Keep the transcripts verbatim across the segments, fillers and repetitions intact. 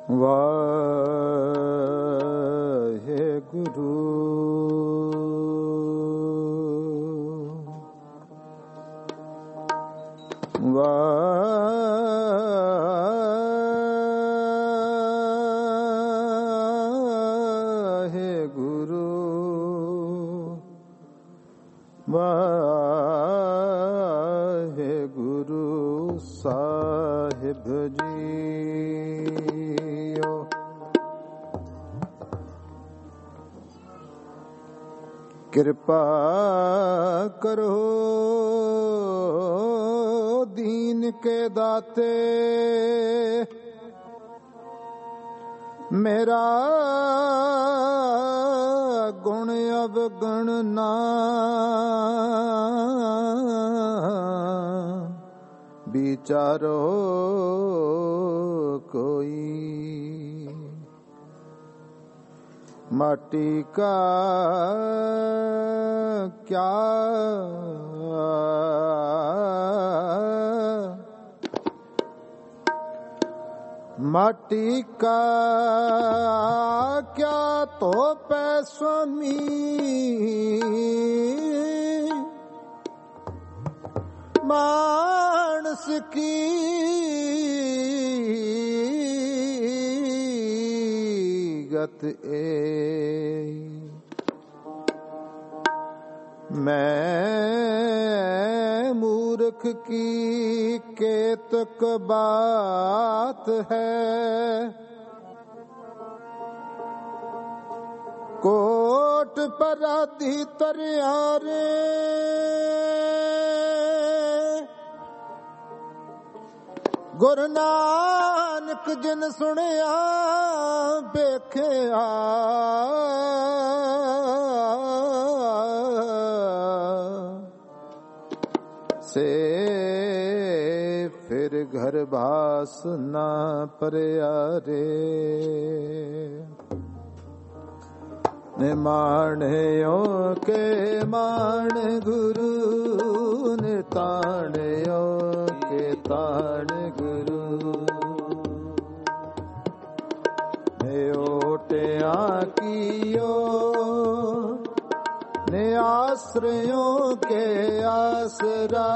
ਵਾਹਿਗੁਰੂ ਵਾਹਿਗੁਰੂ ਵਾਹਿਗੁਰੂ ਸਾਹਿਬ ਜੀਓ। ਕਿਰਪਾ ਕਰੋ ਦੀਨ ਕੇ ਦਾਤੇ, ਮੇਰਾ ਗੁਣ ਅਵਗਣ ਨਾ ਵਿਚਾਰੋ ਕੋਈ। ਮਾਟੀ ਕਾ ਕਿਆ माटी का क्या तो पै स्वामी, मानस की गत ए। मैं मूर्ख की केतक बात है, कोट पराधी तरियारे गुरु नानक जिन सुनिया बेख्या, से फिर घर बास ना परियारे। निमाणियों के मान गुरु, निताणियों के ताण गुरु, नेओटिया कियो ने आश्रयों के आसरा।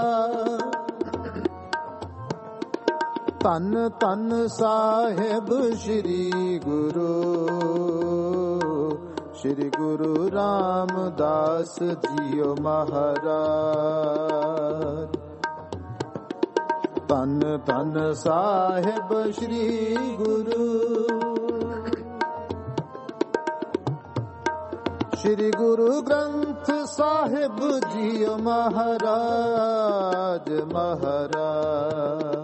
तन तन साहेब श्री गुरु, श्री गुरु रामदास जियो महाराज। तन तन साहेब श्री गुरु, श्री गुरु ग्रंथ साहिब जी महाराज महाराज।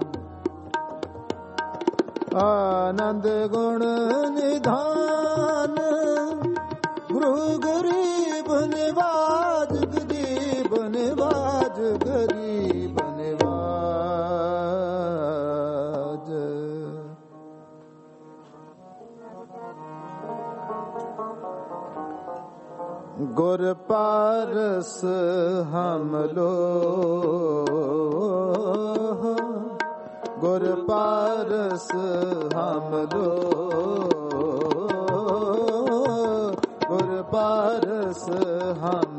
आनंद गुण निधान गुरु गरीब निवाज, गरीब निवाज, गरीब निवाज। गुर पारस हम लोग, गुर पारस हम लोग, गुर पारस हम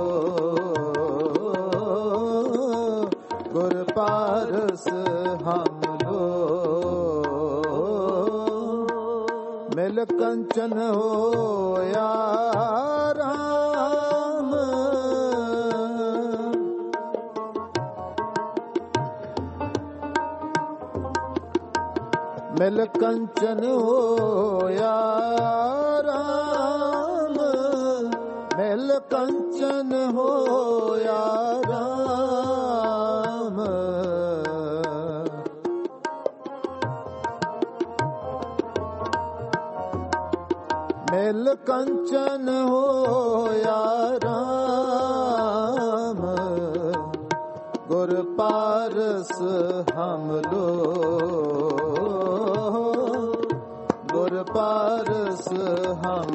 लोग, गुर पारस हम लोग। मिल कंचन होया राम, मिल कंचन होया राम, मिल कंचन होया राम। मिल कंचन होया राम, गुर पारस हम लोग, गुर पारस हम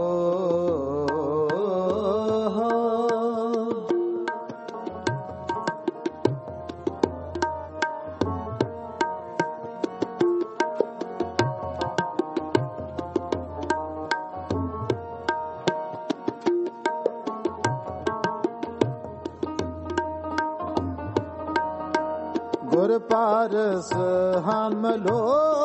लोग। ਗੁਰ ਪਾਰਸ ਹਮ ਲੋ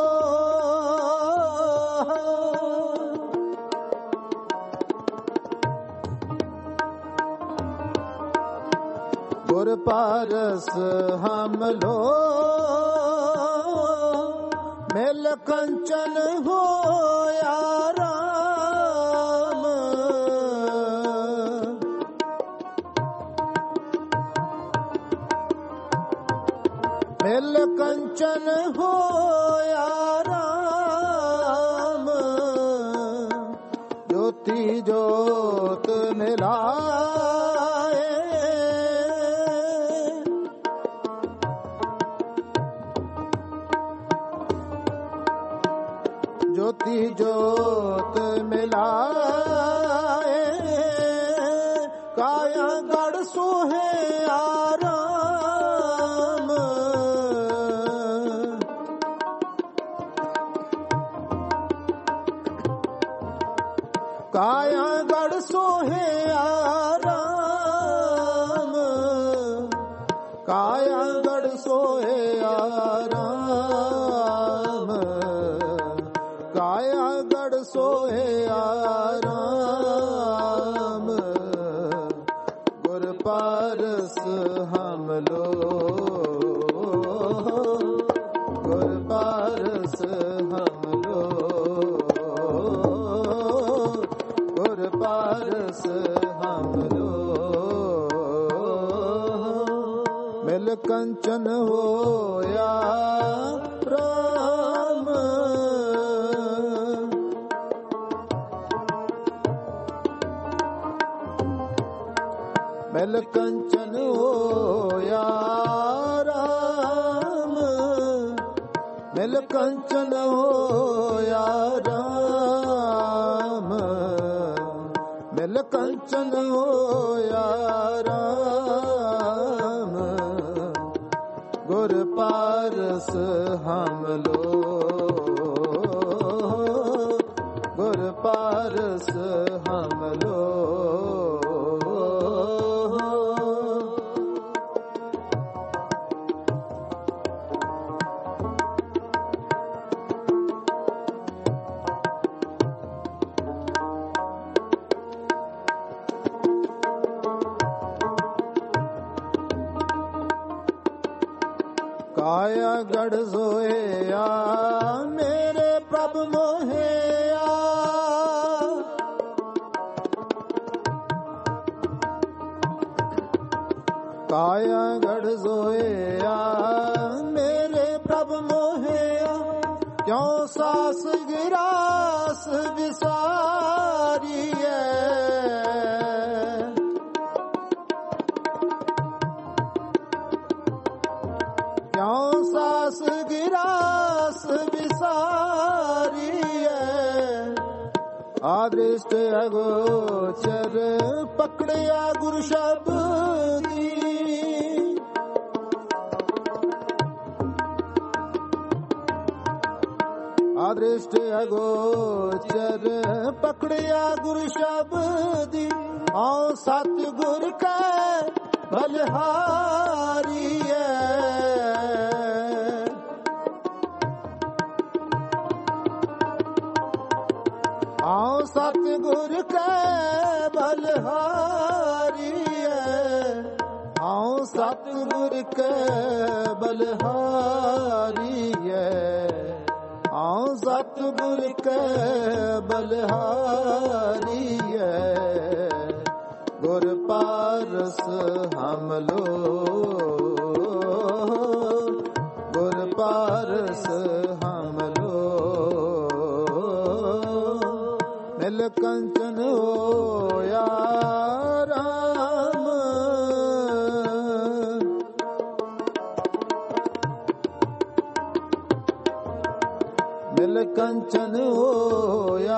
ਗੁਰ ਪਾਰਸ ਹਮ ਲੋ ਮਿਲ ਕੰਚਨ ਹੋਇਆ ਰਾਮ ਮਿਲ ਕੰਚਨ ਹੋਇਆ ਰਾਮ ਜੋਤੀ ਜੋਤ ਮਿਲਾਏ ਜੋਤੀ ਜੋਤ ਮਿਲਾਏ ਕਾਇਆ ਗੜ ਸੋਹੇ ਆਰਾਮ ਕਾਇਆ ਗੜ ਸੋਹੇ ਆਰਾਮ ਕਾਇਆ ਗੜ ਸੋਹੇ ਆਰਾਮ ਕਾਇਆ ਗੜ ਸੋਹੇ ਆਰਾਮ ਗੁਰ ਪਾਰਸ ਹਮ ਲੋ ਗੁਰ ਪਾਰਸ ਹਮ ਲੋ ਗੁਰ ਪਾਰਸ ਹਮ ਲੋ ਮਿਲ ਕੰਚਨ ਹੋਇਆ ਰਾਮ ਮਿਲ ਕੰਚਨ ਹੋਇਆ ਰਾਮ ਮਿਲ ਕੰਚਨ ਹੋਇਆ ਰਾਮ ਮਿਲ ਕੰਚਨ ਹੋਇਆ ਰਾਮ ਗੁਰ ਪਾਰਸ ਹਮ ਲੋ ਗੁਰ ਪਾਰਸ ਹਮ ਲੋ ਕਾਇਆ ਗੜ ਸੋਇਆ ਮੇਰੇ ਪ੍ਰਭ ਮੋਹਿਆ ਕਾਇਆ ਗੜ ਸੋਇਆ ਮੇਰੇ ਪ੍ਰਭ ਮੋਹਿਆ ਕਿਉ ਸਾਸ ਗਿਰਾਸ ਵਿਸਾਰੀਐ ਕਿਉ ਸਾਸ ਗਿਰਾਸ ਵਿਸਾਰੀਐ ਆਦ੍ਰਿਸ਼ਟ ਅਗੋਚਰ ਪਕੜਿਆ ਗੁਰ ਸ਼ਬਦੀ ਆਦ੍ਰਿਸ਼ਟ ਅਗੋਚਰ ਪਕੜਿਆ ਗੁਰ ਸ਼ਬਦੀ ਆਉ ਸਤਿ ਗੁਰ ਕੈ ਬਲਿਹਾਰੀਐ ਆਉ ਸਤਿ ਗੁਰ ਕੈ ਬਲਿਹਾਰੀਐ ਆਉ ਸਤਿ ਗੁਰ ਕੈ ਬਲਿਹਾਰੀਐ ਆਉ ਸਤਿ ਗੁਰ ਕੈ ਬਲਿਹਾਰੀਐ ਗੁਰ ਪਾਰਸ ਹਮ ਲੋ ਗੁਰ ਪਾਰਸ ਹਮ ਲੋ ਮਿਲ ਕੰਚਨ ਹੋਇਆ ਰਾਮ ਮਿਲ ਕੰਚਨ ਹੋਇਆ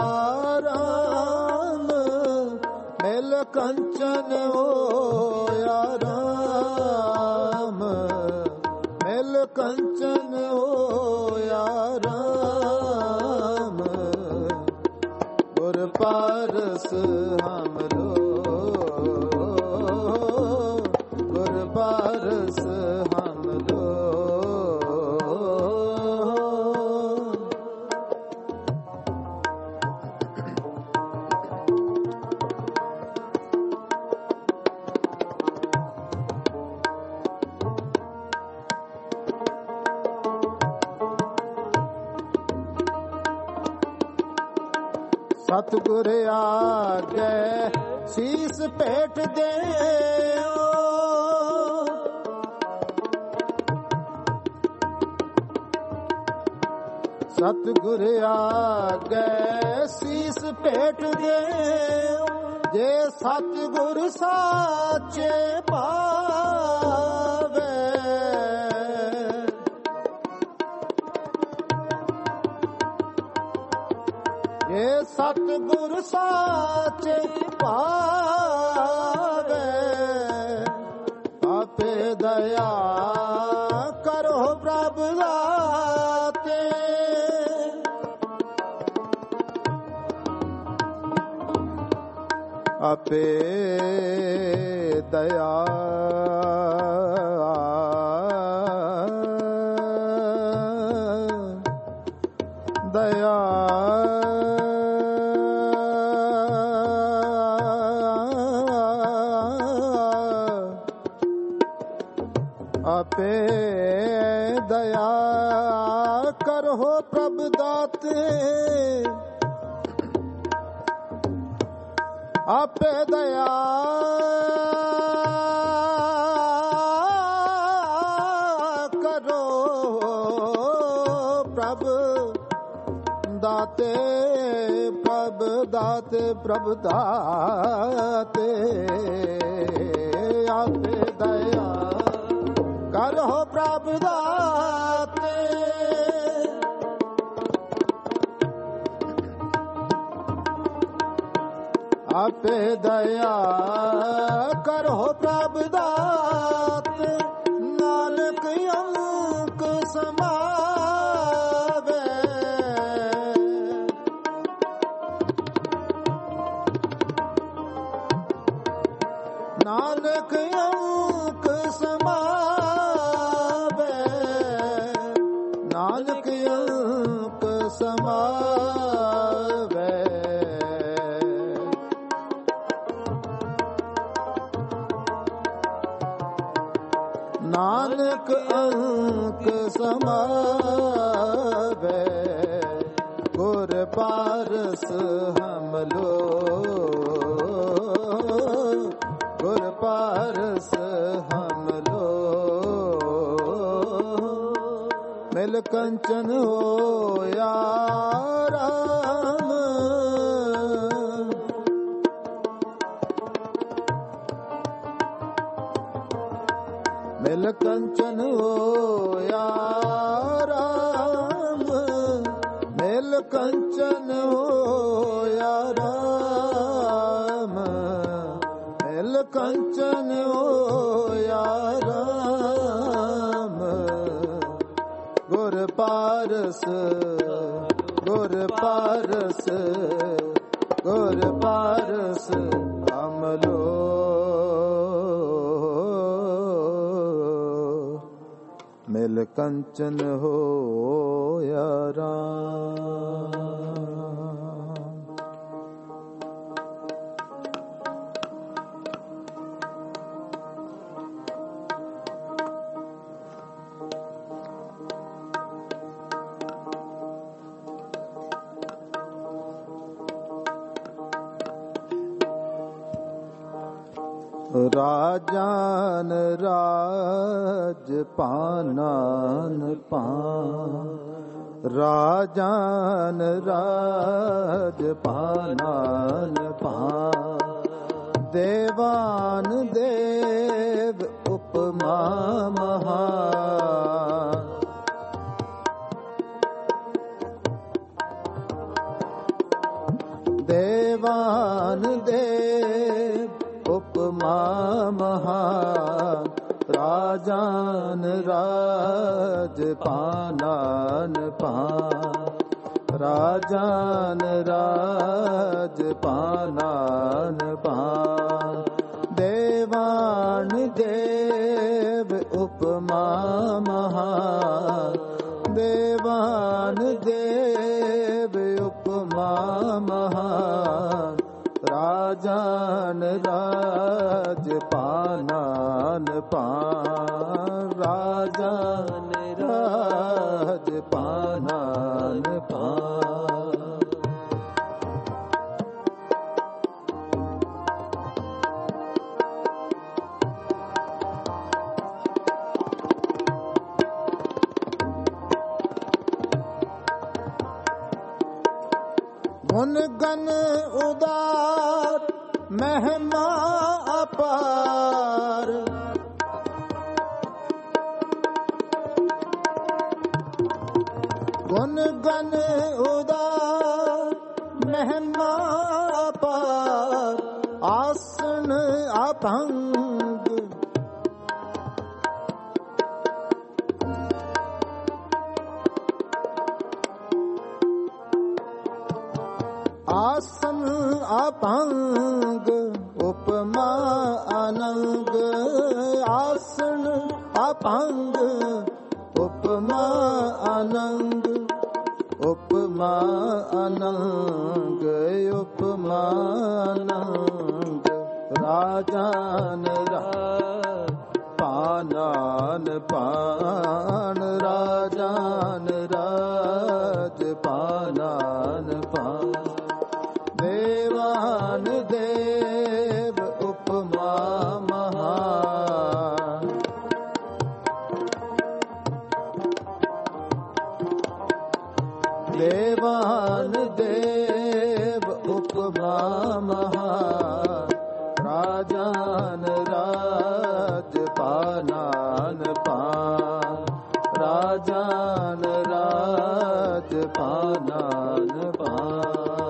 ਰਾਮ ਮਿਲ ਕੰਚਨ ਹੋਇਆ ਰਾਮ ਮਿਲ ਕੰਚਨ ਹੋਇਆ ਰਾਮ ਗੁਰ ਪਾਰਸ ਹਮ ਲੋ ਗੁਰ ਪਾਰਸ ਹਮ ਲੋ ਸਤਿਗੁਰ ਆਗੇ ਸੀਸ ਭੇਟ ਦੇਓ, ਸਤਿਗੁਰ ਆਗੇ ਸੀਸ ਭੇਟ ਦੇਓ, ਜੇ ਸਤਿਗੁਰ ਸਾਚੇ ਪਾਵੇ, ਜੇ ਸਤਿਗੁਰ ਸਾਚੇ ਪਾਵੇ, ਆਪੇ ਦਇਆ ਕਰੋ ਪ੍ਰਭ ਦਾਤੇ, ਆਪੇ ਦਇਆ ਦਇਆ ਆਪੇ ਦਇਆ ਕਰੋ ਪ੍ਰਭ ਦਾਤੇ, ਆਪੇ ਦਇਆ ਕਰੋ ਪ੍ਰਭ ਦਾਤੇ, ਪ੍ਰਭ ਦਾਤੇ ਪ੍ਰਭ ਦਾਤੇ, ਆਪੇ ਦਇਆ ਕਰੋ ਪ੍ਰਭ ਦਾਤੇ, ਆਪੇ ਦਇਆ ਕਰੋ ਪ੍ਰਭ ਦਾਤੇ, ਨਾਨਕ ਅੰਕ ਸਮਾਵੇ, ਨਾਨਕ ਅੰਕ ਸਮਾਵੇ, ਨਾਨਕ ਅੰਕ ਸਮਾਵੇ, ਨਾਨਕ ਅੰਕ ਸਮਾਵੇ, ਗੁਰ ਪਾਰਸ ਹਮ ਲੋ, ਗੁਰ ਪਾਰਸ ਹਮ ਲੋ, ਮਿਲ ਕੰਚਨ ਹੋਇਆ ਰਾਮ, ਮਿਲ ਕੰਚਨ ਹੋਇਆ ਰਾਮ, ਮਿਲ ਕੰਚਨ ਹੋਇਆ ਰਾਮ, ਮਿਲ ਕੰਚਨ ਹੋਇਆ ਰਾਮ, ਗੁਰ ਪਾਰਸ ਗੁਰ ਪਾਰਸ ਗੁਰ ਪਾਰਸ ਹਮ ਲੋ, ਮਿਲ ਕੰਚਨ ਹੋਇਆ ਰਾਮ। ਰਾਜਾਨ ਰਾਜ ਪਾਨਾਨ ਪਾਨ, ਰਾਜਾਨ ਰਾਜ ਪਾਨਾਨ ਪਾਨ, ਦੇਵਾਨ ਦੇਵ ਉਪਮਾ ਮਹਾਨ, ਦੇਵਾਨ ਦੇਵ ਉਪਮਾ ਮਹਾਨ, ਰਾਜਾਨ ਰਾਜ ਪਾਨਾਨ ਪਾਨ, ਰਾਜਾਨ ਰਾਜ ਪਾਨਾਨ ਪਾਨ, ਦੇਵਾਨ ਦੇਵ ਉਪਮਾ ਮਹਾਨ, ਦੇਵਾਨ ਦੇਵ ਉਪਮਾ ਮਹਾਨ, ਰਾਜਾਨ ਰਾਜ ਪਾਨਾਨ ਪਾਨ, ਰਾਜਾਨ ਰਾਜ ਪਾਨਾਨ ਪਾਨ, गुण गण उदार महिमा अपार, गुण गण उदार महिमा अपार, आसन अभंग आसन अभंग उपमा अनंग, आसन अभंग उपमा अनंग, उपमा अनंग उपमा अनंग, राजान राज पानान पान, राजान राज पानान पान, देवान देव उपमा महान, देवान देव उपमा महान, राजान राज पानान पान, राजान राज पानान पान।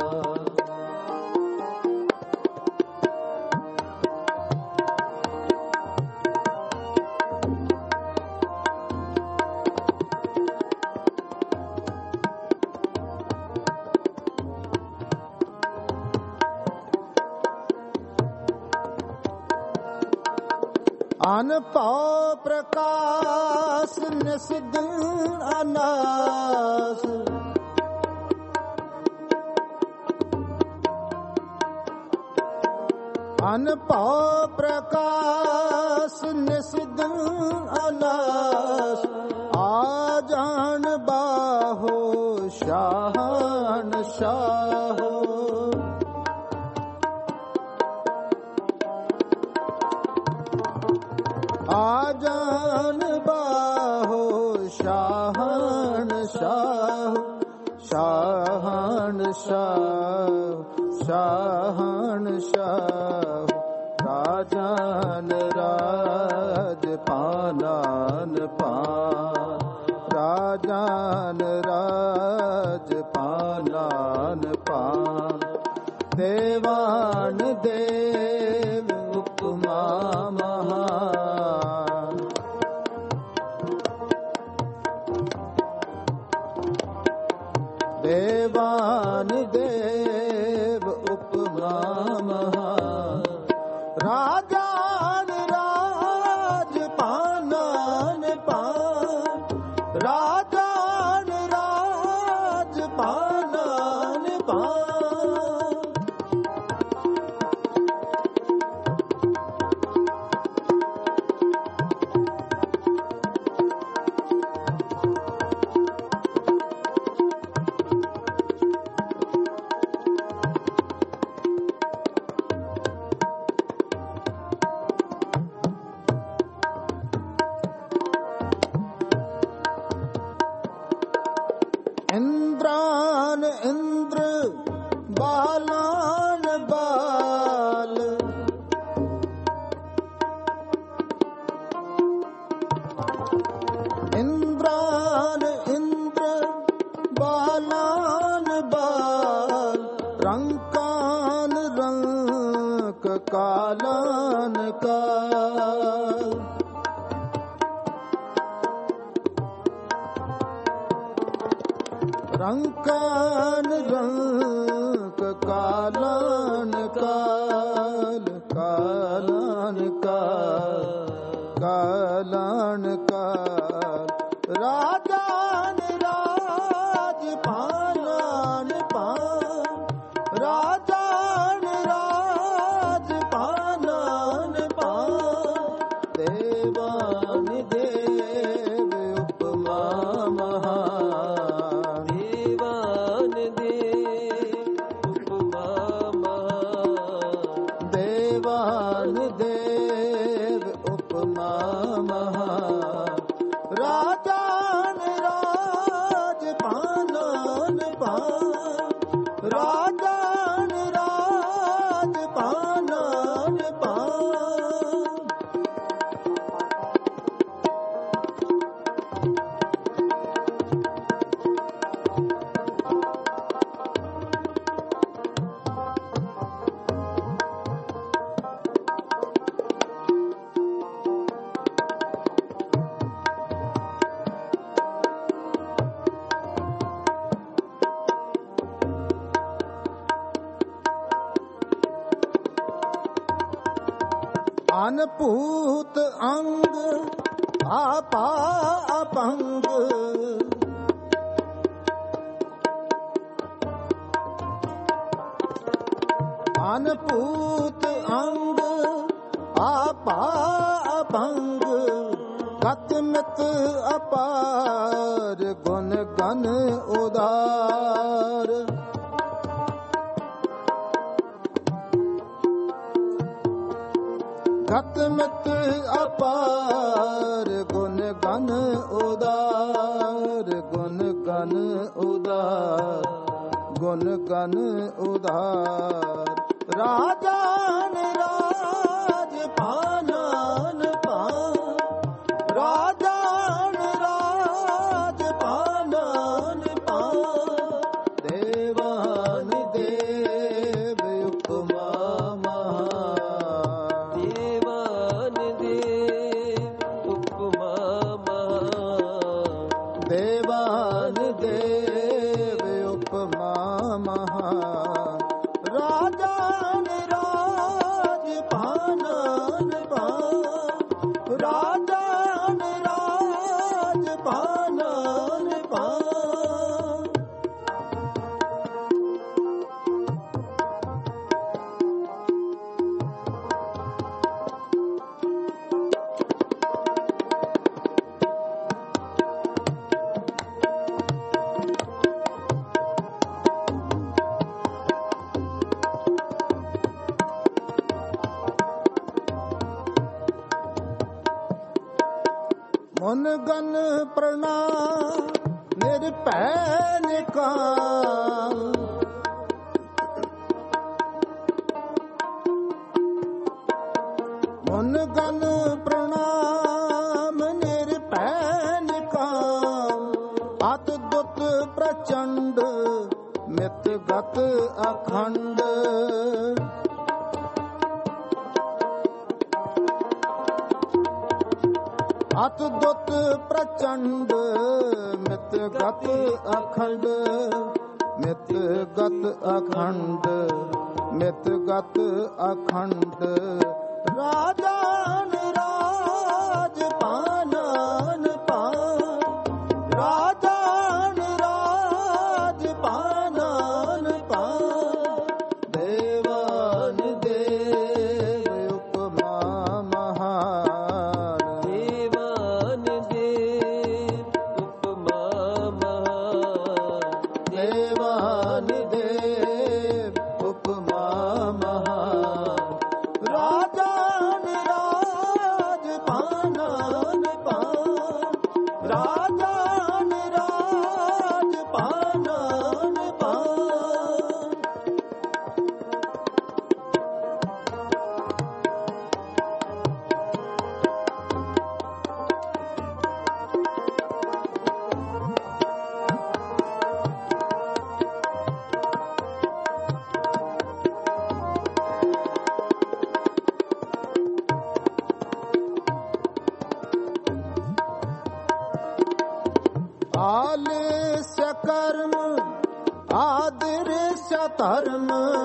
अनपौ प्रकाश निस्दिन अनास, अनपौ प्रकाश निस्दिन अनास, आजान बाहो शाहन शाहो, आजान बाहो शाहन शाह, शाहन शाह शाहन शाह, राजान राज पानान पान, राजान राज पानान पान, देवान देव उपमा महान, देवान देव उपमा महान, राजान राज पानान पान, राजान राज पानान पान, इंद्रान इंद्र बालान बाल, इंद्रान इंद्र बालान बाल, रंकान रंक कालान काल, रंकान रंक कालान काल, कालान काल कालान काल, राजान राज पानान पान, राजान राज पानान पान, देवान देव उपमा महान, देवान देव उपमा महान, देवान देव उपमा महान, राजान राज ਅਨਭੂਤ ਅੰਗ ਆਪਾ ਅਪੰਗ ਅਨਭੂਤ ਅੰਗ ਆਪਾ ਅਪੰਗ ਗਤ ਮਿਤ ਅਪਾਰ ਗੁਣ ਗਨ ਉਦਾਰ ਗਤ ਮਿਤ ਅਪਾਰ ਗੁਣ ਗਨ ਉਦਾਰ ਗੁਣ ਗਨ ਉਦਾਰ ਗੁਣ ਗਨ ਉਦਾਰ ਰਾਜਾਨ ਰਾਜ ਪਾਨਾਨ ਪਾਨ ਰਾਜਾਨ ਰਾਜ ਪਾਨਾਨ ਪਾਨ ਦੇਵਾਨ ਦੇਵ ਉਪਮਾ ਮਹਾ ਦੇਵਾਨ ਦੇਵ ਉਪਮਾ ਮਹਾ ਦੇਵਾਨ ਦੇਵ ਉਪਮਾ ਮਹਾ ਰਾਜਾਨ ਰਾਜ ਪਾਨਾਨ ਪਾਨ ਰਾਜਾਨ ਰਾਜ ਪਾਨਾਨ ਪਾਨ ਮਨ ਗਨ ਪ੍ਰਣਾ ਨਿਰਭੈ ਨਿਕਾਲ ਮਨ ਗਨ ਪ੍ਰਣਾਮ ਨਿਰਭੈ ਨਿਕਾਲ ਅਤ ਦੁਤ ਪ੍ਰਚੰਡ ਮਿਤ ਗਤ ਅਖੰਡ ਅਤ ਦੁਤ ਪ੍ਰਚੰਡ ਮਿਤ ਗਤ ਅਖੰਡ ਮਿਤ ਗਤ ਅਖੰਡ ਮਿਤ ਗਤ ਅਖੰਡ ਰਾਜਾਨ ਰਾਜ ਪਾਨਾਨ ਪਾਨ ਰਾਜਾਨ ਰਾਜ ਪਾਨਾਨ ਪਾਨ ਦੇਵਾਨ ਦੇਵ ਉਪਮਾ ਮਹਾਨ ਦੇਵਾਨ ਦੇਵ ਉਪਮਾ ਮਹਾਨ ਦੇਵਾਨ ਦੇਵ ਉਪਮਾ ਮਹਾਨ ਰਾਜਾਨ ਰਾਜ ਪਾਨਾਨ ਪਾਨ ਰਾਜਾਨ ਰਾਜ ਪਾਨਾਨ ਪਾਨ ਆਲस्य ਕਰਮ ਆਦਰस्य ਧਰਮ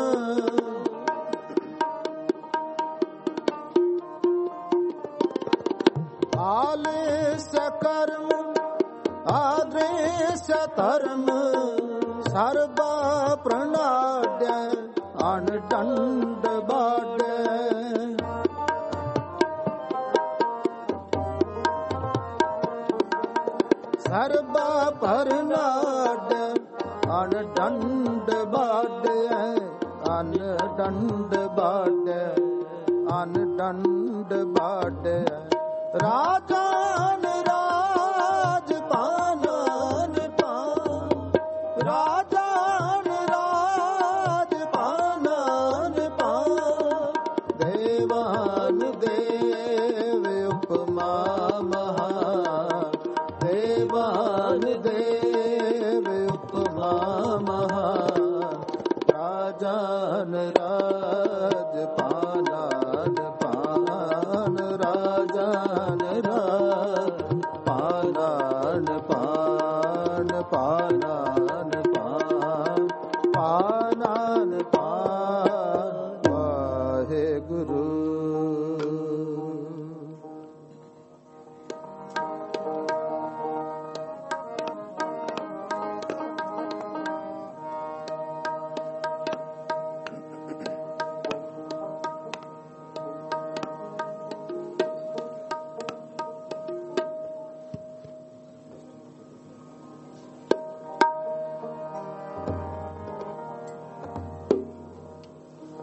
ਆਲस्य ਕਰਮ ਆਦਰस्य ਧਰਮ ਸਰਬਾ ਪ੍ਰਣਾਡੈ ਅਨਡੰਡ ਬਾਡੈ ਸਰਬਾ ਪਰਨਾਡ ਅਨਡੰਡ ਬਾਡੈ ਅਨਡੰਡ ਬਾਡੈ ਅਨਡੰਡ ਬਾਡੈ ਰਾਜਾਨ ਰਾਜ ਪਾਨਾਨ ਪਾਨ ਰਾਜਾਨ ਰਾਜ ਪਾਨਾਨ ਪਾਨ ਦੇਵਾਨ ਦੇਵ ਉਪਮਾ ਮਹਾਨ ਦੇਵਾਨ ਦੇਵ ਉਪਮਾ ਮਹਾਨ ਰਾਜਾਨ ਰਾਜ ਪਾਨਾਨ ਪਾਨ ਰਾਜਾਨ ਰਾਜ ਪਾਨਾਨ ਪਾਨ ਪਾਨਾਨ ਪਾਨ ਪਾਨਾਨ ਪਾਨ ਵਾਹਿਗੁਰੂ।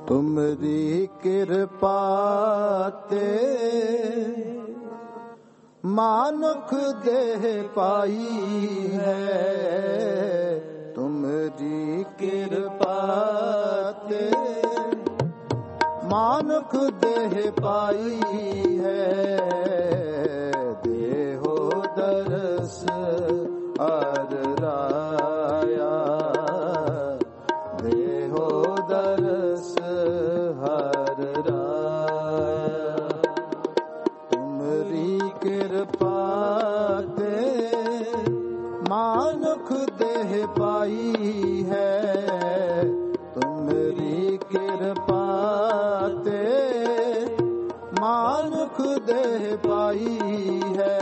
ਤੁਮਰੀ ਕਿਰਪਾ ਤੇ ਮਾਨੁਖ ਦੇਹ ਪਾਈ ਹੈ। ਤੁਮਰੀ ਕਿਰਪਾ ਤੇ ਮਾਨੁਖ ਦੇਹ ਪਾਈ ਹੈ। ਦੇਹੋ ਦਰਸ ਅਰ ਰਾਇਆ, ਦੇਹੋ ਦਰਸ ਹਰ ਰਾਇਆ। ਤੁਮਰੀ ਕਿਰਪਾ ਤੇ ਮਾਨੁਖ ਦੇਹ ਪਾਈ ਹੈ। ਤੁਮਰੀ ਕਿਰਪਾ ਤੇ ਮਾਨੁਖ ਦੇਹ ਪਾਈ ਹੈ।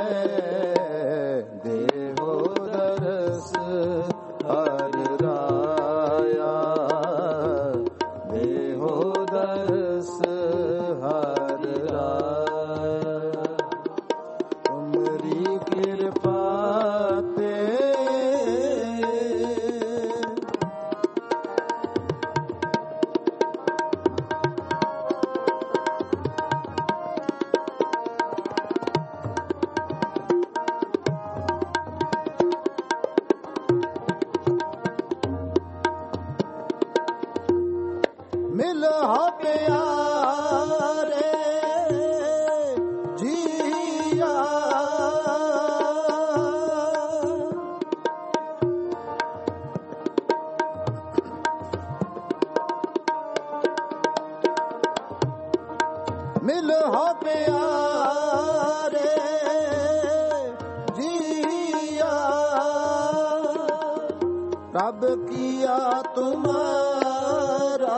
ਦੇਹੋ ਦਰਸ ਹਰ ਰਾਇਆ, ਦੇਹੋ ਦਰਸ ਹਰ ਰਾਇਆ। ਤੁਮਰੀ ਕਿਰਪਾ ਤੇ ਮਿਲ ਹੋ ਪਿਆਰੇ ਜੀਆ, ਮਿਲ ਹੋ ਪਿਆਰੇ ਜੀਆ। ਪ੍ਰਭ ਕੀਆ ਤੁਮਾਰਾ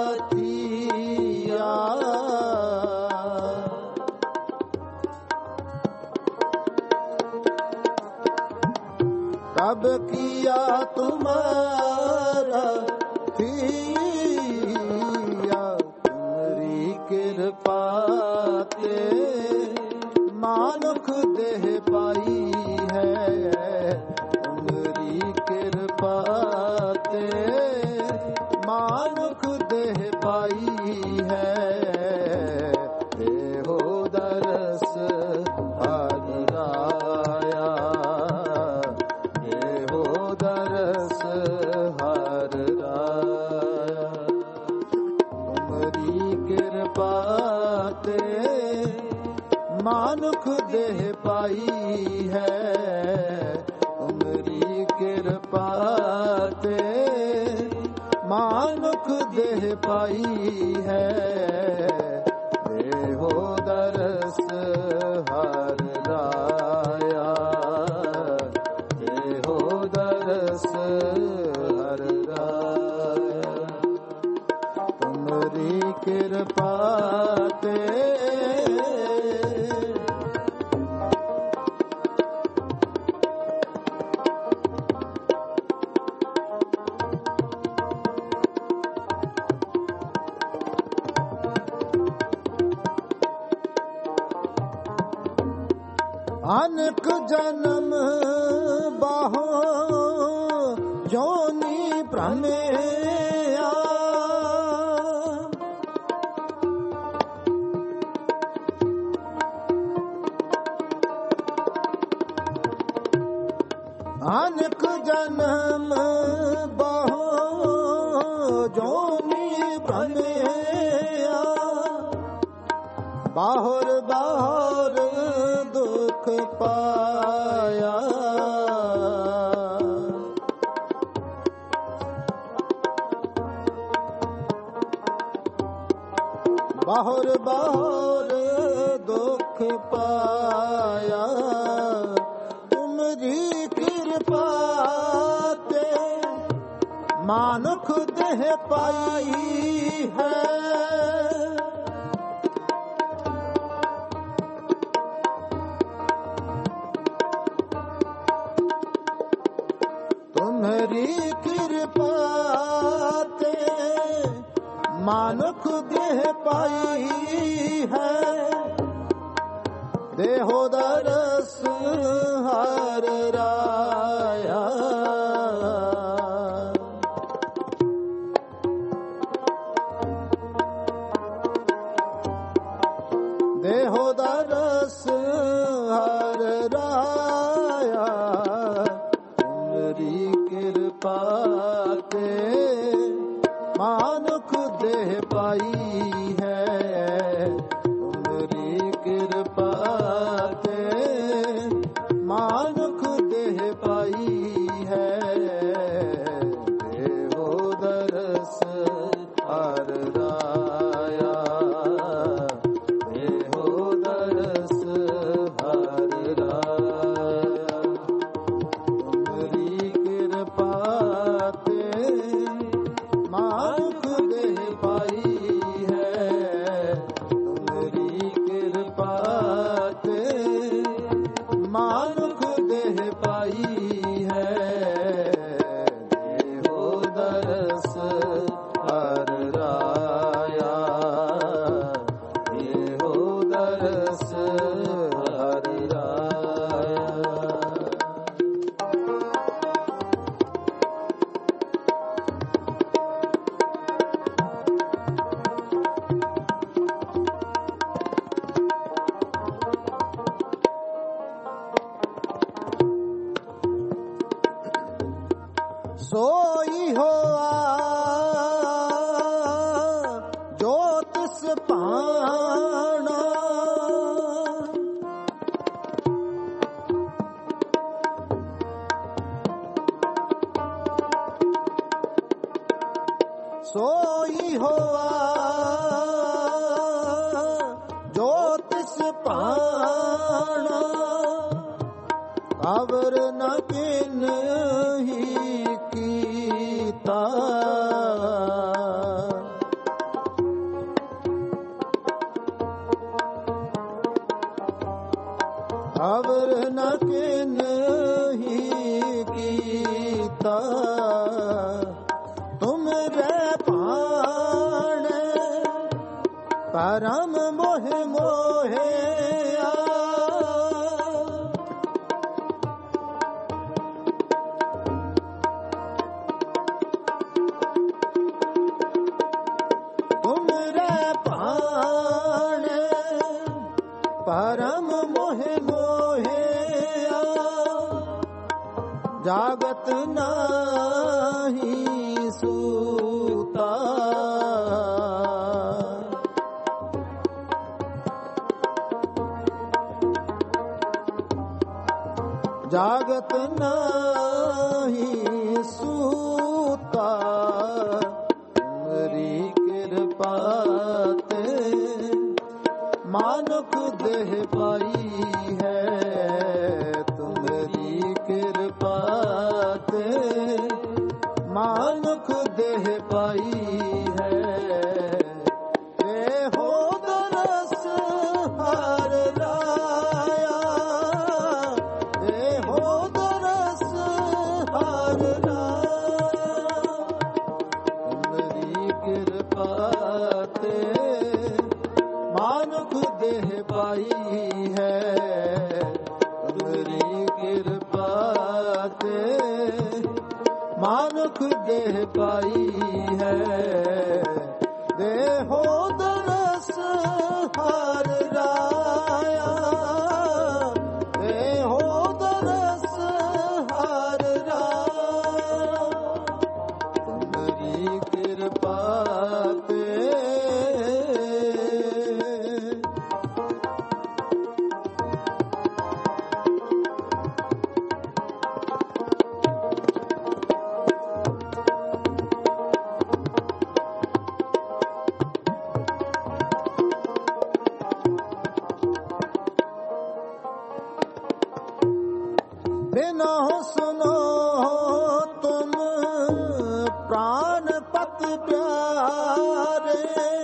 ਥੀਆ, ਪ੍ਰਭ ਕੀਆ ਤੁਮਾਰਾ ਥੀਆ। ਤੁਮਰੀ ਕਿਰਪਾ ਤੇ ਮਾਨੁਖ ਦੇਹ ਪਾਈ ਹੈ। ਤੁਮਰੀ ਕਿਰਪਾ ਤੇ ਮਾਨੁਖ ਦੇਹ ਪਾਈ ਹੈ। ਦੇਹੋ ਦਰਸ ਹਰ ਰਾਇਆ, ਦੇਹੋ ਦਰਸ ਹਰ ਰਾਇਆ। ਤੁਮਰੀ ਕਿਰਪਾ ਤੇ ਮਾਨੁਖ ਦੇਹ ਪਾਈ ਹੈ। ਤੁਮਰੀ ਕਿਰਪਾ ਤੇ ਮਾਨੁਖ ਦੇਹ ਪਾਈ ਹੈ। ਦੇਹੋ ਦਰਸ ਹਰ ਰਾਇਆ, ਦੇਹੋ ਦਰਸ ਹਰ ਰਾਇਆ। ਤੁਮਰੀ ਕਿਰਪਾ ਤੇ ਅਨਕ ਜਨਮ ਬਾਹੋ ਜੋਨੀ ਭ੍ਰਮਿਆ। ਅਨਕ ਜਨਮ ਬਾਹੋ ਜੋਨੀ ਭ੍ਰਮਿਆ। ਬਾਹਰ ਬਾਹਰ ਦੁਖ ਪਾਇਆ। ਬਾਹਰ ਬਾਹਰ ਦੁਖ ਪਾਇਆ। ਤੁਮਰੀ ਕਿਰਪਾ ਤੇ ਮਾਨੁਖ ਦੇਹ ਪਾਈ ਹੈ। ਤੁਮਰੀ ਕਿਰਪਾ ਤੇ ਮਾਨੁਖ ਦੇਹ ਪਾਈ ਹੈ। ਦੇਹੋ ਦਰਸ ਹਰ ਰਾਇਆ। ਮਾਨੁਖ ਦੇਹ ਪਾਈ ਹੈ, ਦੇਹੋ ਦਰਸ ਹਰ ਰਾਇਆ, ਦੇਹੋ ਦਰਸ ਹਰ ਰਾਇਆ। ਤੁਮਰੀ ਕਿਰਪਾ ਤੇ ਮਾਨੁਖ ਦੇਹ ਪਾਈ ਹੈ, ਤੁਮਰੀ ਕਿਰਪਾ ਤੇ ਮਾਨੁਖ ਦੇਹ ਪਾਈ ਹੈ, ਦੇਹੋ ਦਰਸ ਹਰ ਰਾਇਆ, ਦੇਹੋ ਦਰਸ ਹਰ ਰਾਇਆ। ਸੋਈ ਹੋਆ ਜੋ ਤਿਸ ਭਾਣਾ, ਸੋਈ ਹੋਆ ਜੋ ਤਿਸ ਭਾਣਾ, ਅਵਰ ਨ ਕਿਨਹੀ ਕੀਤਾ, ਅਵਰ ਨ ਕਿਨਹੀ ਕੀਤਾ, ਤੁਮਰੇ ਭਾਣੇ ਪਰਮ ਮੋਹ ਮੋਹਿਆ, ਤੁਮਰੇ ਭਾਣੇ ਪਰਮ ਮੋਹ ਮੋਹਿਆ, ਜਾਗਤ ਨਾਹੀ ਸੂਤਾ, ਜਾਗਤ ਨਾਹੀ ਸੂਤਾ, ਤੁਮਰੀ ਕਿਰਪਾ ਤੇ ਮਾਨੁਖ ਦੇਹ ਪਾਈ ਹੈ, ਤੁਮਰੀ ਕਿਰਪਾ ਤੇ ਮਾਨੁਖ ਦੇਹ ਪਾਈ ਹੈ, ਦੇਹੋ ਦਰਸ ਹਰ ਰਾਇਆ, ਦੇਹੋ ਦਰਸ ਹਰ ਰਾਇਆ। ਤੁਮਰੀ ਕਿਰਪਾ ਤੇ ਮਾਨੁਖ ਦੇਹ ਪਾਈ ਹੈ, ਤੁਮਰੀ ਕਿਰਪਾ ਤੇ ਮਾਨੁਖ ਦੇਹ ਪਾਈ ਹੈ, ਦੇਹੋ ਦਰਸ ਹਰ ਰਾਇਆ, ਦੇਹੋ ਦਰਸ ਹਰ ਰਾਇਆ। ਤੁਮਰੀ ਕਿਰਪਾ ਤੇ बिनो सुनो तुम प्राण पत प्यारे,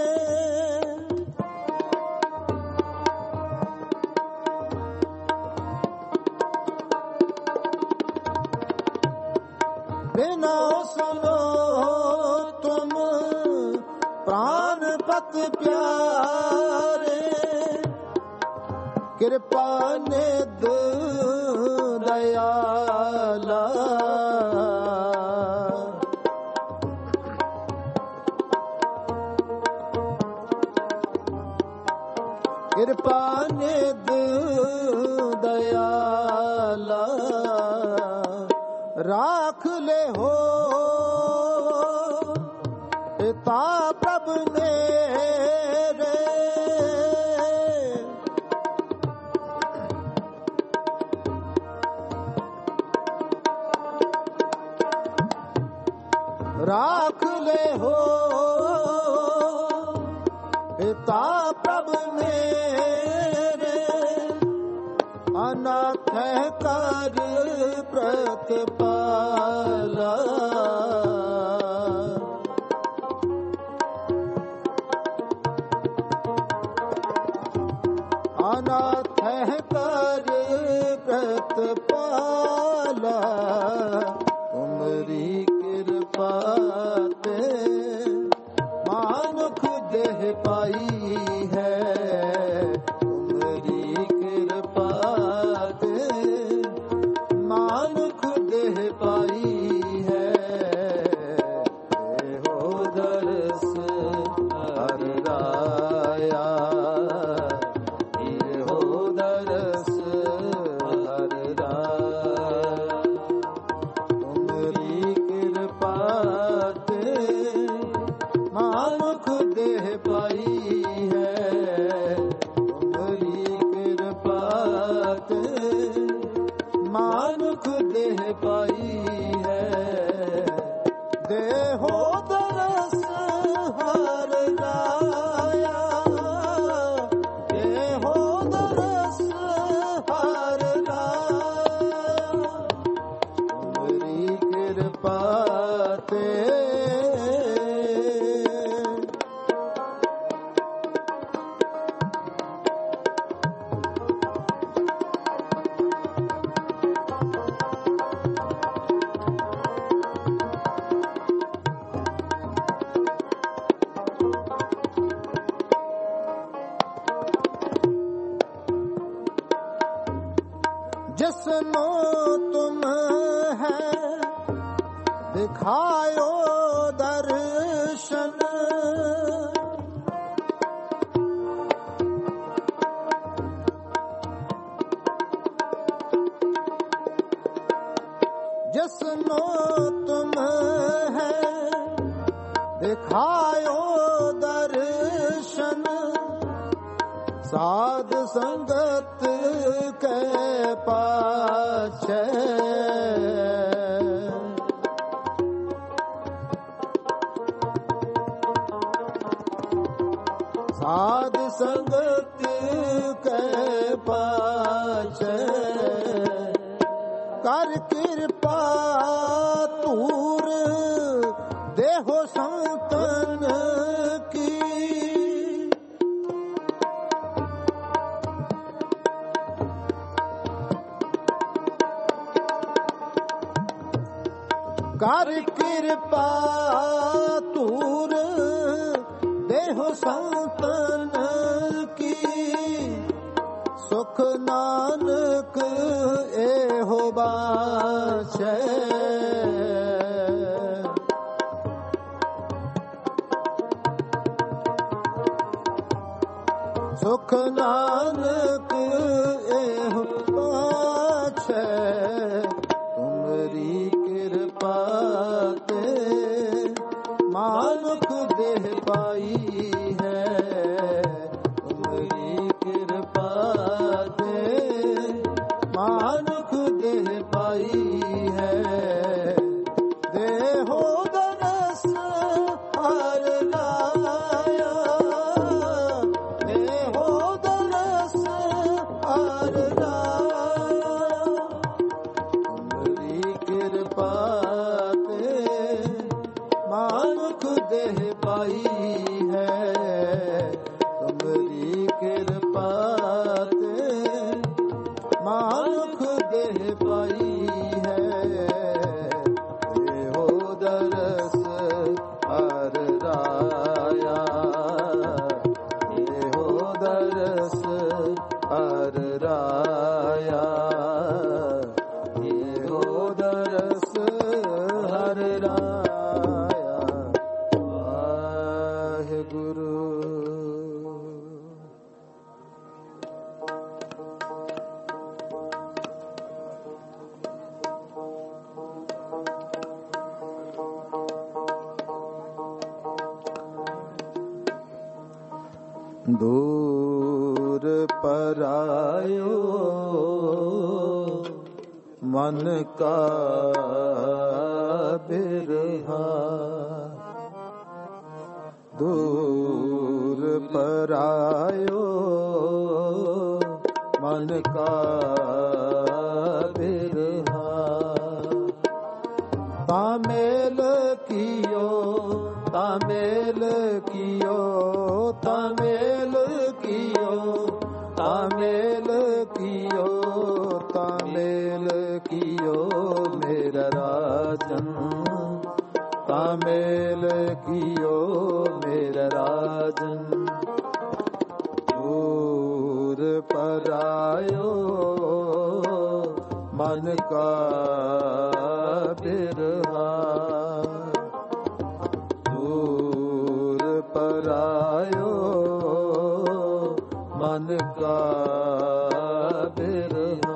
बिनो सुनो तुम प्राण पत प्यारे, कृपा निध दयाला, कृपा निध दयाला, राख ले हो पिता प्रभु मेरे, ਰਾਖ ਲੈ ਹੋ ਪਿਤਾ ਪ੍ਰਭ ਮੇਰੇ ਅਨਾਥ ਕਰ ਪ੍ਰਤਪਾਲਾ ਅਨਾਥ ਕਰ ਪ੍ਰਤਪਾਲਾ ਤੁਮਰੀ ਕਿਰਪਾ ਤੇ ਮਾਨੁਖ ਦੇਹ ਪਾਈ ਹੈ ਤੁਮਰੀ ਕਿਰਪਾ ਤੇ ਮਾਨੁਖ ਦੇਹ ਪਾਈ ਹੈ ਇਹੋ ਦਰਸ ਹਰ ਰਾਇਆ ਇਹੋ ਦਰਸ ਹਰ ਰਾਇਆ ਤੁਮਰੀ ਕਿਰਪਾ ਤੇ ਮਾਨੁਖ ਦੇਹ ਪਾਈ ਹੈ ਤੁਮਰੀ ਕਿਰਪਾ ਤੇ ਮਾਨੁਖ ਦੇਹ ਪਾਈ ਹੈ ਦੇਹੋ ਦਰਸ ਹਰ ਰਾਇਆ ਦੇਹੋ ਦਰਸ ਹਰ ਰਾਇਆ ਤੁਮਰੀ ਕਿਰਪਾ ਤੇ जिसनो तुम है दिखायो दर्शन जिसनो तुम है दिखायो दर्शन साध संगत के पाछे साध संगत के पाछे कर कृपा तूर देहो संतन की कर कृपा तूर देहो संतन की सुख नानक एहो बाछे सुख नानक एहो बाछे तुमरी किरपा ते मानुख देह पाई है तुमरी किरपा ते मानुख देह पाई है देहो दरस हर राया देहो दरस हर राया तुमरी किरपा ते मानुख देह पाई है तुमरी किरपा ते मानुख देह पाई है देहो दरस हर राया देहो दरस हर राया देहो दरस हर राया वाहिगुरु दूर परायो मन का ਬਿਰਹਾ ਦੂਰ ਪਰਾਇਓ ਮਨ ਕਾ ਬਿਰਹਾ ਤਾਮੇਲ ਕੀਓ ਤਾਮੇਲ ਕੀਓ ਤਾਮੇਲ ਕੀਓ ਤਾਮੇਲ ਕੀਓ ਤਾਮੇਲ ਕੀਓ ਮੇਰਾ ਰਾਜਨ ਤਾਮੇਲ ਕੀਓ ਮੇਰਾ ਰਾਜਨ ਦੂਰ ਪਰਾਇਓ ਮਨ ਕਾ ਬਿਰਹਾ ਦੂਰ ਪਰਾਇਓ ਮਨ ਕਾ ਬਿਰਹਾ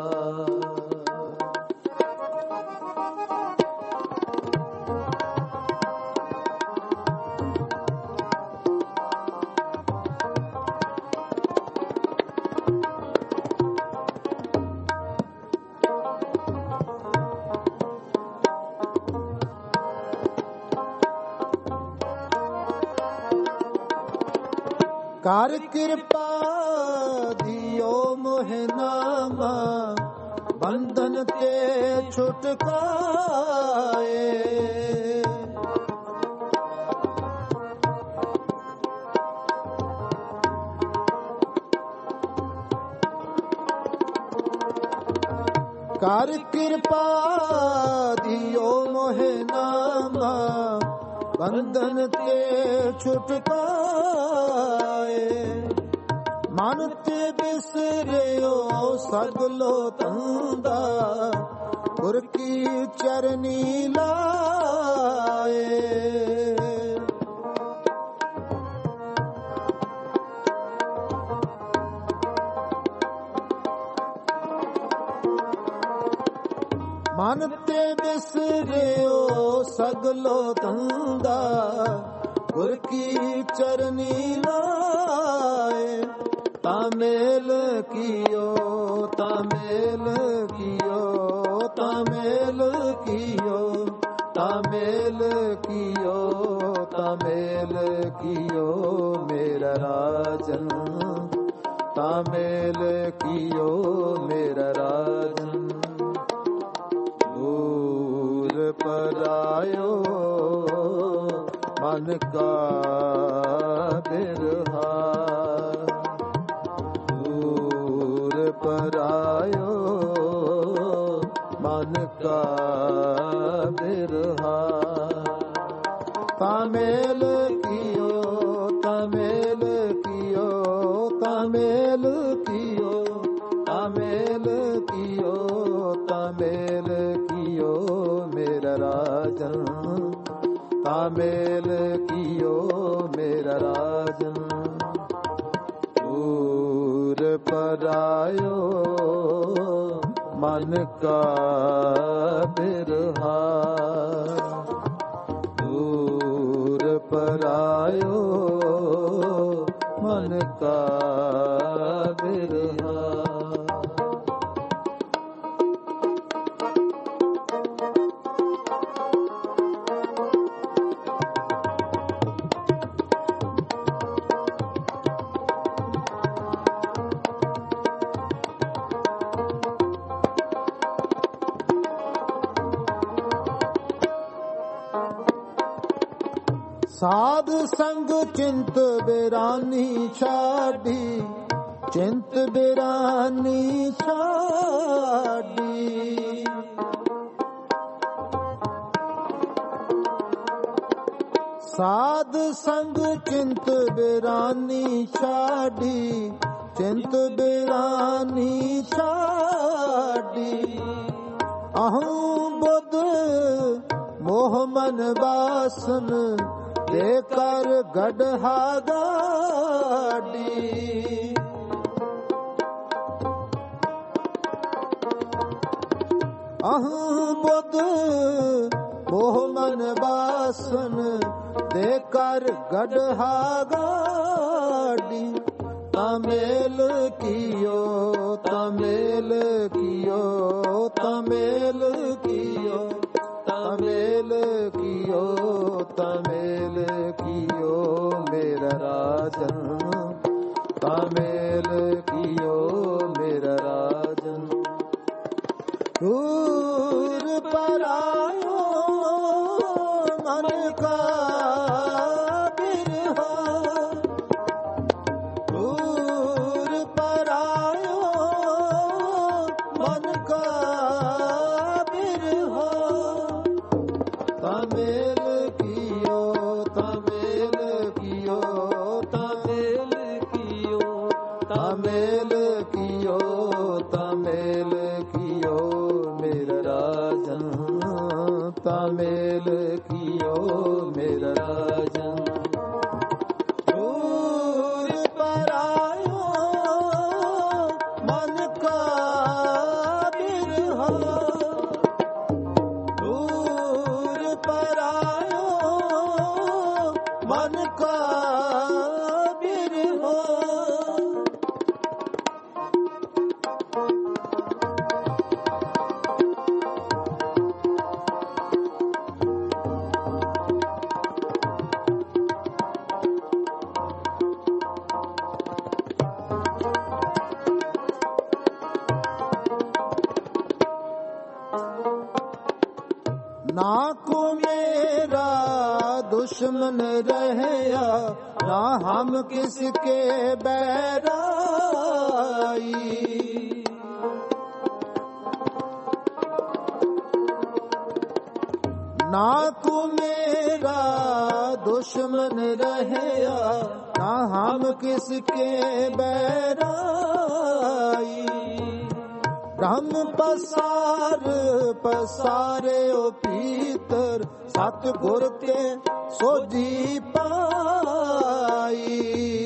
ਕਰ ਕਿਰਪਾ ਦਿਓ ਮੋਹਿ ਨਾਮਾ ਬੰਧਨ ਤੇ ਛੁਟਕਾਏ ਕਰ ਕਿਰਪਾ ਦਿਓ ਮੋਹਿ ਨਾਮਾ ਬੰਧਨ ਤੇ ਛੁਟਕਾਏ ਮਨ ਤੇ ਬਿਸਰਿਓ ਸਗਲੋ ਤੰਦਾ ਗੁਰ ਕੀ ਚਰਨੀ ਲਾਏ ਮਨ ਤੇ ਬਿਸਰਿਓ ਸਗਲੋ ਤੰਦਾ ਗੁਰ ਕੀ ਚਰਨੀ ਲਾਏ ਤਾਮੇਲ ਕੀਓ ਤਾਮੇਲ ਕੀਓ ਤਾਮੇਲ ਕੀਓ ਤਾਮੇਲ ਕੀਓ ਤਾਮੇਲ ਕੀਓ ਮੇਰਾ ਰਾਜਨ ਤਾਮੇਲ ਕੀਓ ਮੇਰਾ ਰਾਜਨ ਦੂਰ ਪਰਾਇਓ ਮਨ ਕਾ ਬਿਰਹਾ ਦੂਰ ਪਰਾਇਓ ਮਨ ਕਾ ਬਿਰਹਾ ਤਾਮੇਲ ਕੀਓ ਤਾਮੇਲ ਕੀਓ ਤਾਮੇਲ ਕੀਓ ਤਾਮੇਲ ਕੀਓ ਤਾਮੇਲ ਕੀਓ ਮੇਰਾ ਰਾਜਨ ਤਾਮੇਲ ਕੀਓ ਮੇਰਾ ਰਾਜਨ ਦੂਰ ਪਰਾਇਓ ਮਨ ਕਾ ਬਿਰਹਾ ਦੂਰ ਪਰਾਇਓ ਮਨ ਕਾ ਬਿਰਹਾ ਸਾਧ ਸੰਗ ਚਿੰਤ ਬਿਰਾਨੀ ਛਾਡੀ ਚਿੰਤ ਬਿਰਾਨੀ ਛਾਡੀ ਸਾਧ ਸੰਗ ਚਿੰਤ ਬਿਰਾਨੀ ਛਾਡੀ ਚਿੰਤ ਬਿਰਾਨੀ ਛਾਡੀ ਅਹੰ ਬੁੱਧ ਮੋਹ ਮਨ ਵਾਸਨ ਦੇ ਕਰ ਗੜਹਾ ਗਾਡੀ ਅਹੰ ਬੁੱਧ ਮੋਹ ਮਨ ਵਾਸਨ ਦੇ ਕਰ ਗੜਹਾ ਗਾਡੀ ਤਾਮੇਲ ਕੀਓ ਤਾਮੇਲ ਕੀਓ ਤਾਮੇਲ ਕੀਓ ਤਾਮੇਲ ਤਾ ਮੇਲ ਕੀਓ ਮੇਰਾ ਰਾਜਨ, ਤਾ ਮੇਲ ਕੀਓ ਮੇਰਾ ਰਾਜਨ। ਦੂਰ ਪਰਾਇਓ ਮਨ ਕਾ ਬਿਰਹਾ, ਦੂਰ ਪਰਾਇਓ ਮਨ ਕਾ ਬਿਰਹਾ। ਤਾ ਮੇਲ ਕੀਓ ਤਾ ਮੇਲ ਕੀਓ ਤਾ ਮੇਲ ਕੀਓ ਤਾ ਮੇਲ ਕੀਓ ਤਾ ਮੇਲ ਕੀਓ ਮੇਰਾ ਰਾਜਨ, ਤਾ ਮੇਲ ਕੀਓ ਮੇਰਾ ਰਾਜਨ। ਦੂਰ ਪਰਾਇਓ ਮਨ ਕਾ ਬਿਰਹਾ, ਦੂਰ ਪਰਾਇਓ ਮਨ ਕਾ ਬਿਰਹਾ। ना को मेरा दुश्मन रहया, ना हम किसके बैराई। ना को मेरा दुश्मन रहया, ना हम किसके बैराई। ब्रह्म पसार पसारे ओ पीतर, सतगुर ते सोझी पाई।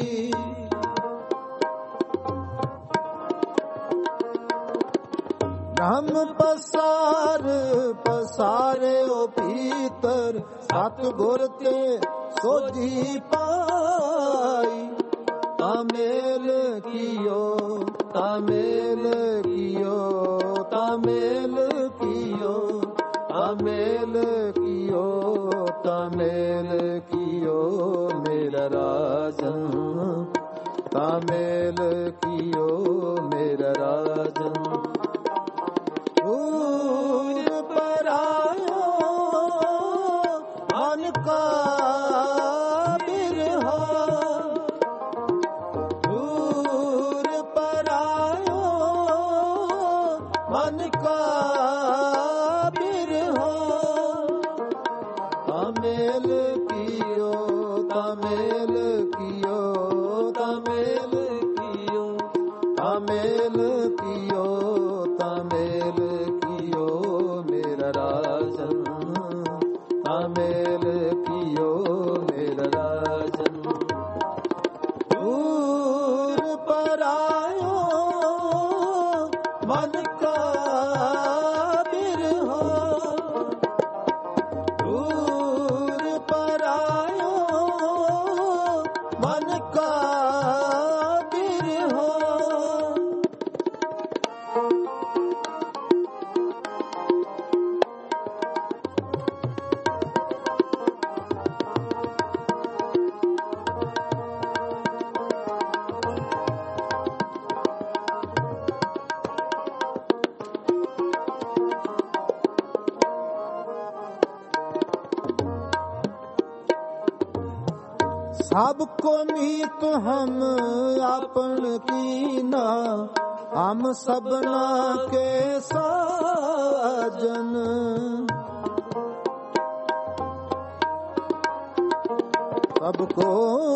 ब्रह्म पसार पसारे ओ पीतर, सतगुर ते सोझी पाई। ता मेल कियो ता मेल कियो ता मेल कियो ता मेल कियो ता मेल कियो मेरा राजन, ता मेल कियो मेरा राजन। दूर परायो मन का बिरहा, दूर परायो मन का बिरहा। ता मेल कियो ता मेल कियो ता मेल कियो ता मेल कियो ता मेल कियो मेरा राजन, ता मेल कियो मेरा राजन। दूर परायो मन का बिरहा, दूर परायो मन का बिरहा। सबको मीत हम आपन कीना, हम सबना के साजन। सबको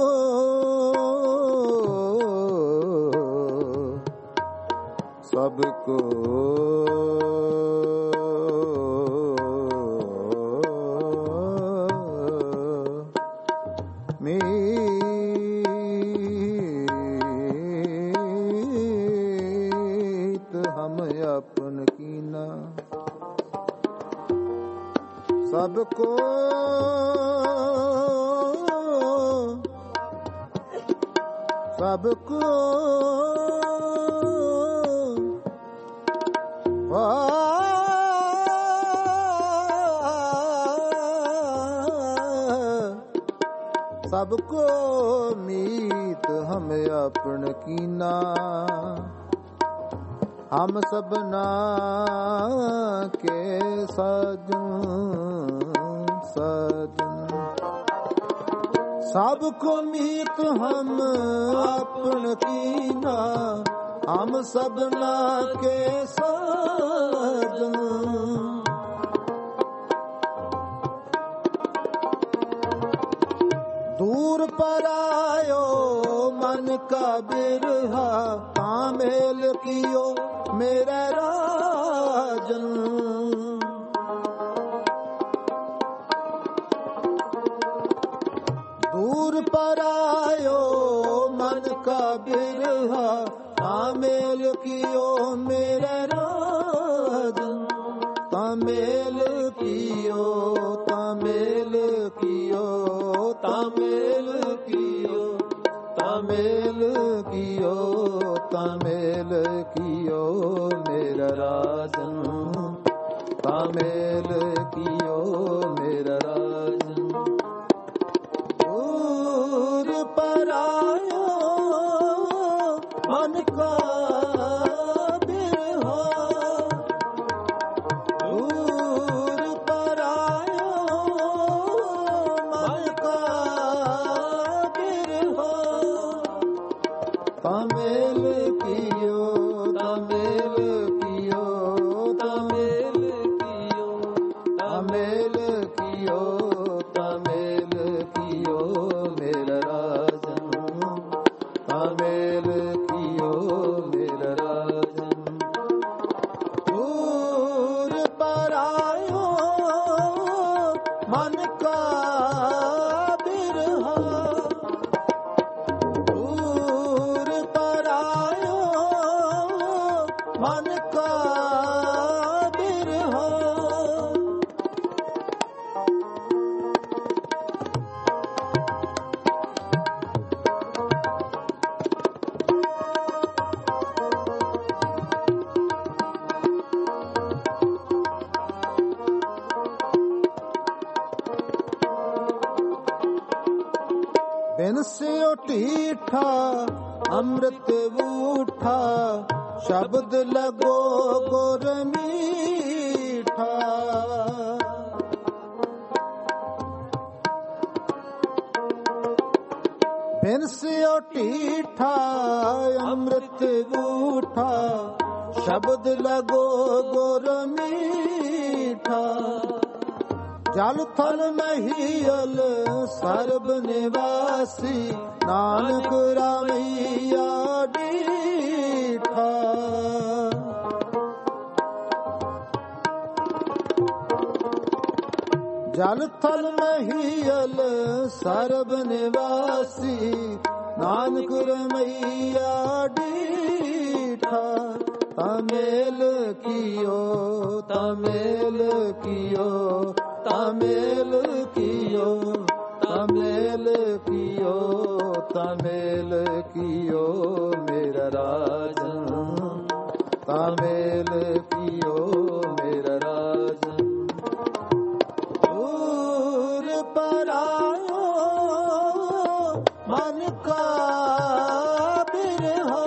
सबको मीत हम अपन कीना, सबको सबको ਸਭ ਕੋ ਮੀਤ ਹਮ ਆਪਣ ਕੀਨਾ, ਹਮ ਸਭਨਾ ਕੇ ਸਾਜਨ ਸਾਜਨ। ਸਭ ਕੋ ਮੀਤ ਹਮ ਆਪਣ ਕੀਨਾ, ਹਮ ਸਭਨਾ ਕੇ ਸਾਜਨ। दूर पर आयो मन का बिरहा, तामेल कियो मेरा राजन। दूर पर आयो मन का बिरहा, तामेल कियो मेरा राजन। तामेल कियो तामेल कियो तामेल कियो तामेल कियो तामेल कियो मेरा राजन। तामेल कियो मेरा राजन। दूर पर आयो मन का बिरहा, दूर पर आयो मन का बिरहा। तामेल कियो तामेल कियो तामेल कियो तामेल कियो तामेल कियो मेरा राजन। तामेल कियो मेरा राजन। दूर पर आयो मन का बिरहा, दूर पर आयो मन का बिरहा। बिन स्यो टीठा अमृत बूठा, शब्द लगो गुर मीठा। बिन स्यो टीठा अमृत बूठा, शब्द लगो गुर मीठा। जल थल महियल सर्ब निवासी, नानक रामैया डीठा। जल थल महियल सर्ब निवासी, नानक रामैया डीठा। तामेल कियो तामेल कियो तामेल कियो तामेल कियो तामेल कियो मेरा राजन। तामेल कियो मेरा राजन। दूर पर आयो मन का बिरहा,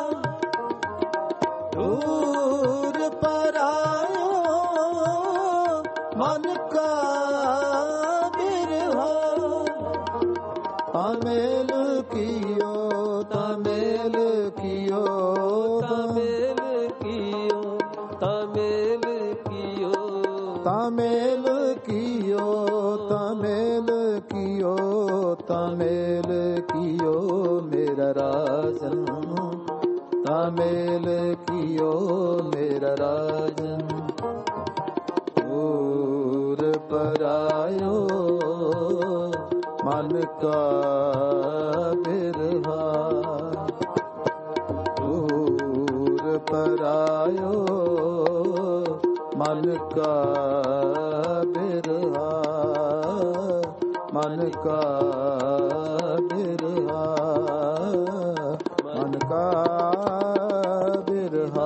दूर पर आयो मन का बिरहा। तामेल कियो तामेल कियो तामेल कियो तामेल कियो तामेल कियो तामेल कियो तामेल कियो मेरा राजन। तामेल कियो मेरा राजन। दूर पर आयो मन का बिरहा, दूर पर आयो मन का बिरहा। मन का बिरहा मन का बिरहा।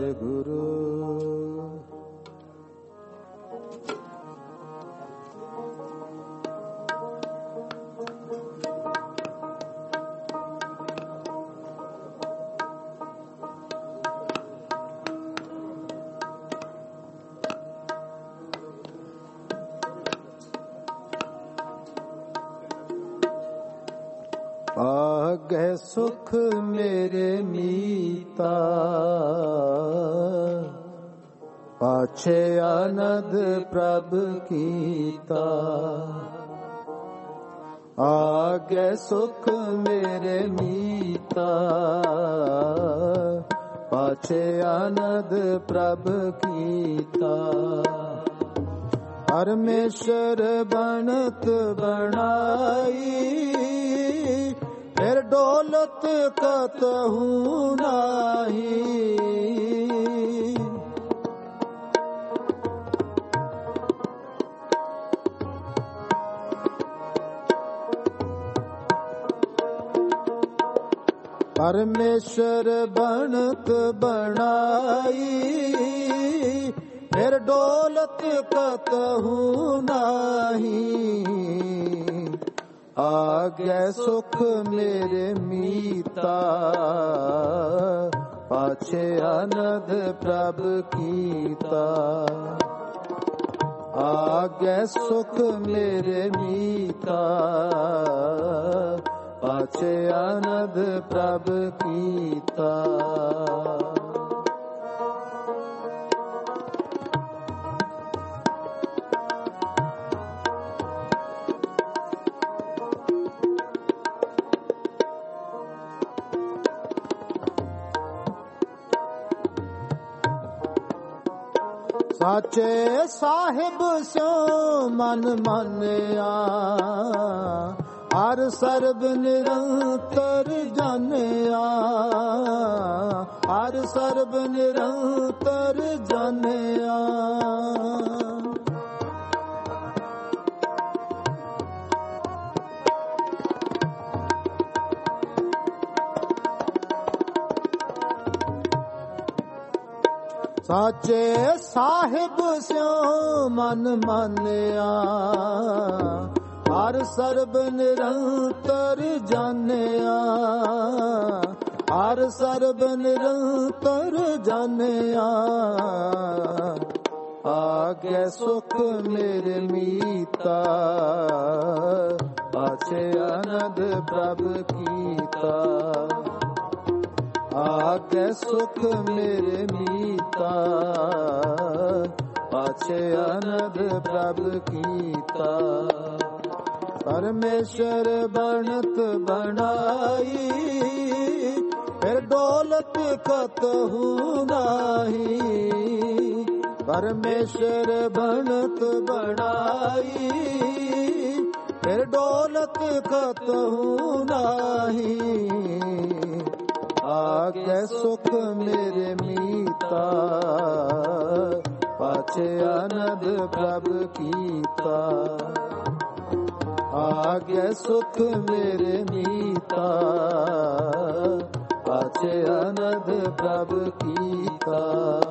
वाहिगुरु। ਆਗੇ ਸੁਖ ਮੇਰੇ ਮੀਤਾ, ਪਾਛੇ ਆਨੰਦ ਪ੍ਰਭ ਕੀਤਾ। ਆਗੇ ਸੁਖ ਮੇਰੇ ਮੀਤਾ, ਪਾਛੇ ਆਨੰਦ ਪ੍ਰਭ ਕੀਤਾ। ਪਰਮੇਸ਼ਰ ਬਣਤ ਬਣਾਈ, ਫਿਰ ਡੋਲਤ ਕਤਹੂ ਨਾਹੀ। ਪਰਮੇਸ਼ਰ ਬਣਤ ਬਣਾਈ, ਫਿਰ ਡੋਲਤ ਕਤਹੂ ਨਾਹੀ। ਆਗੇ ਸੁਖ ਮੇਰੇ ਮੀਤਾ, ਪਾਛੇ ਆਨੰਦ ਪ੍ਰਭ ਕੀਤਾ। ਆਗੇ ਸੁਖ ਮੇਰੇ ਮੀਤਾ, ਪਾਛੇ ਆਨੰਦ ਪ੍ਰਭ ਕੀਤਾ। ਸਾਚੇ ਸਾਹਿਬ ਸਿਉ ਮਨ ਮਾਨਿਆ, ਹਰ ਸਰਬ ਨਿਰੰਤਰ ਜਾਣਿਆ। ਹਰ ਸਰਬ ਨਿਰੰਤਰ ਜਾਣਿਆ। ਸਾਚੇ ਸਾਹਿਬ ਸਿਉ ਮਨ ਮਾਨਿਆ, ਹਰ ਸਰਬ ਨਿਰੰਤਰ ਜਾਣਿਆ। ਹਰ ਸਰਬ ਨਿਰੰਤਰ ਜਾਣਿਆ। ਆਗੇ ਸੁਖ ਮੇਰੇ ਮੀਤਾ, ਪਾਛੇ ਆਨੰਦ ਪ੍ਰਭ ਕੀਤਾ। ਆਗੇ ਸੁਖ ਮੇਰੇ ਮੀਤਾ, ਪਾਛੇ ਆਨੰਦ ਪ੍ਰਭ ਕੀਤਾ। ਪਰਮੇਸ਼ਰ ਬਣਤ ਬਣਾਈ, ਫਿਰ ਡੋਲਤ ਕਤਹੂ ਨਾਹੀ। ਪਰਮੇਸ਼ਰ ਬਣਤ ਬਣਾਈ, ਫਿਰ ਡੋਲਤ ਕਤਹੂ ਨਾਹੀ। ਆਗੇ ਸੁਖ ਮੇਰੇ ਮੀਤਾ, ਪਾਛੇ ਆਨੰਦ ਪ੍ਰਭ ਕੀਤਾ। ਆਗੇ ਸੁਖ ਮੇਰੇ ਮੀਤਾ, ਪਾਛੇ ਆਨੰਦ ਪ੍ਰਭ ਕੀਤਾ।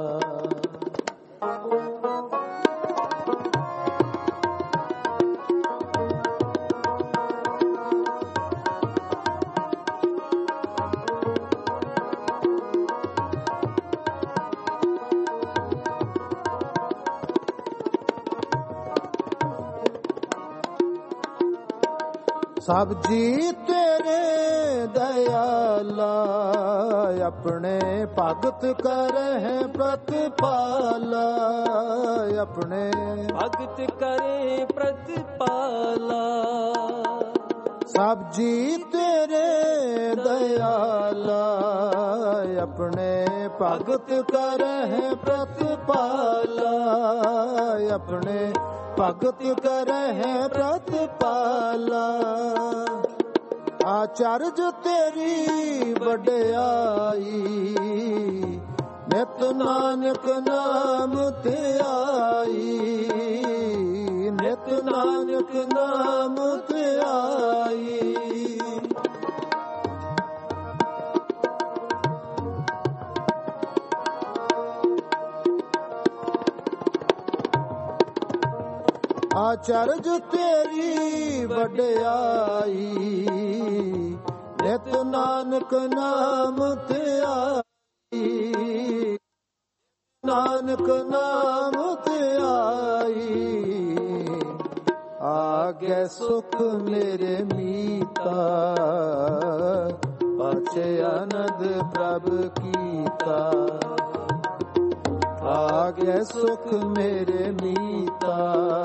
ਸਭ ਜੀ ਤੇਰੇ ਦਇਆਲਾ, ਆਪਣੇ ਭਗਤ ਕਰਹਿ ਪ੍ਰਤਿਪਾਲਾ। ਆਪਣੇ ਭਗਤ ਕਰੇ ਪ੍ਰਤਿਪਾਲਾ। ਸਭ ਜੀ ਤੇਰੇ ਦਇਆਲਾ, ਆਪਣੇ ਭਗਤ ਕਰਹਿ ਪ੍ਰਤਿਪਾਲਾ। ਆਪਣੇ ਭਗਤ ਕਰਹਿ ਪ੍ਰਤਿਪਾਲਾ। ਆਚਰਜ ਤੇਰੀ ਵਡਿਆਈ, ਨਿਤ ਨਾਨਕ ਨਾਮ ਧਿਆਈ। ਨਿਤ ਨਾਨਕ ਨਾਮ ਧਿਆਈ। ਆਚਰਜ ਤੇਰੀ ਵਡਿਆਈ, ਨਿਤ ਨਾਨਕ ਨਾਮ ਧਿਆਈ। ਨਾਨਕ ਨਾਮ ਧਿਆਈ। ਆਗੇ ਸੁਖ ਮੇਰੇ ਮੀਤਾ, ਪਾਛੇ ਆਨੰਦ ਪ੍ਰਭ ਕੀਤਾ। ਆਗੇ ਸੁਖ ਮੇਰੇ ਮੀਤਾ,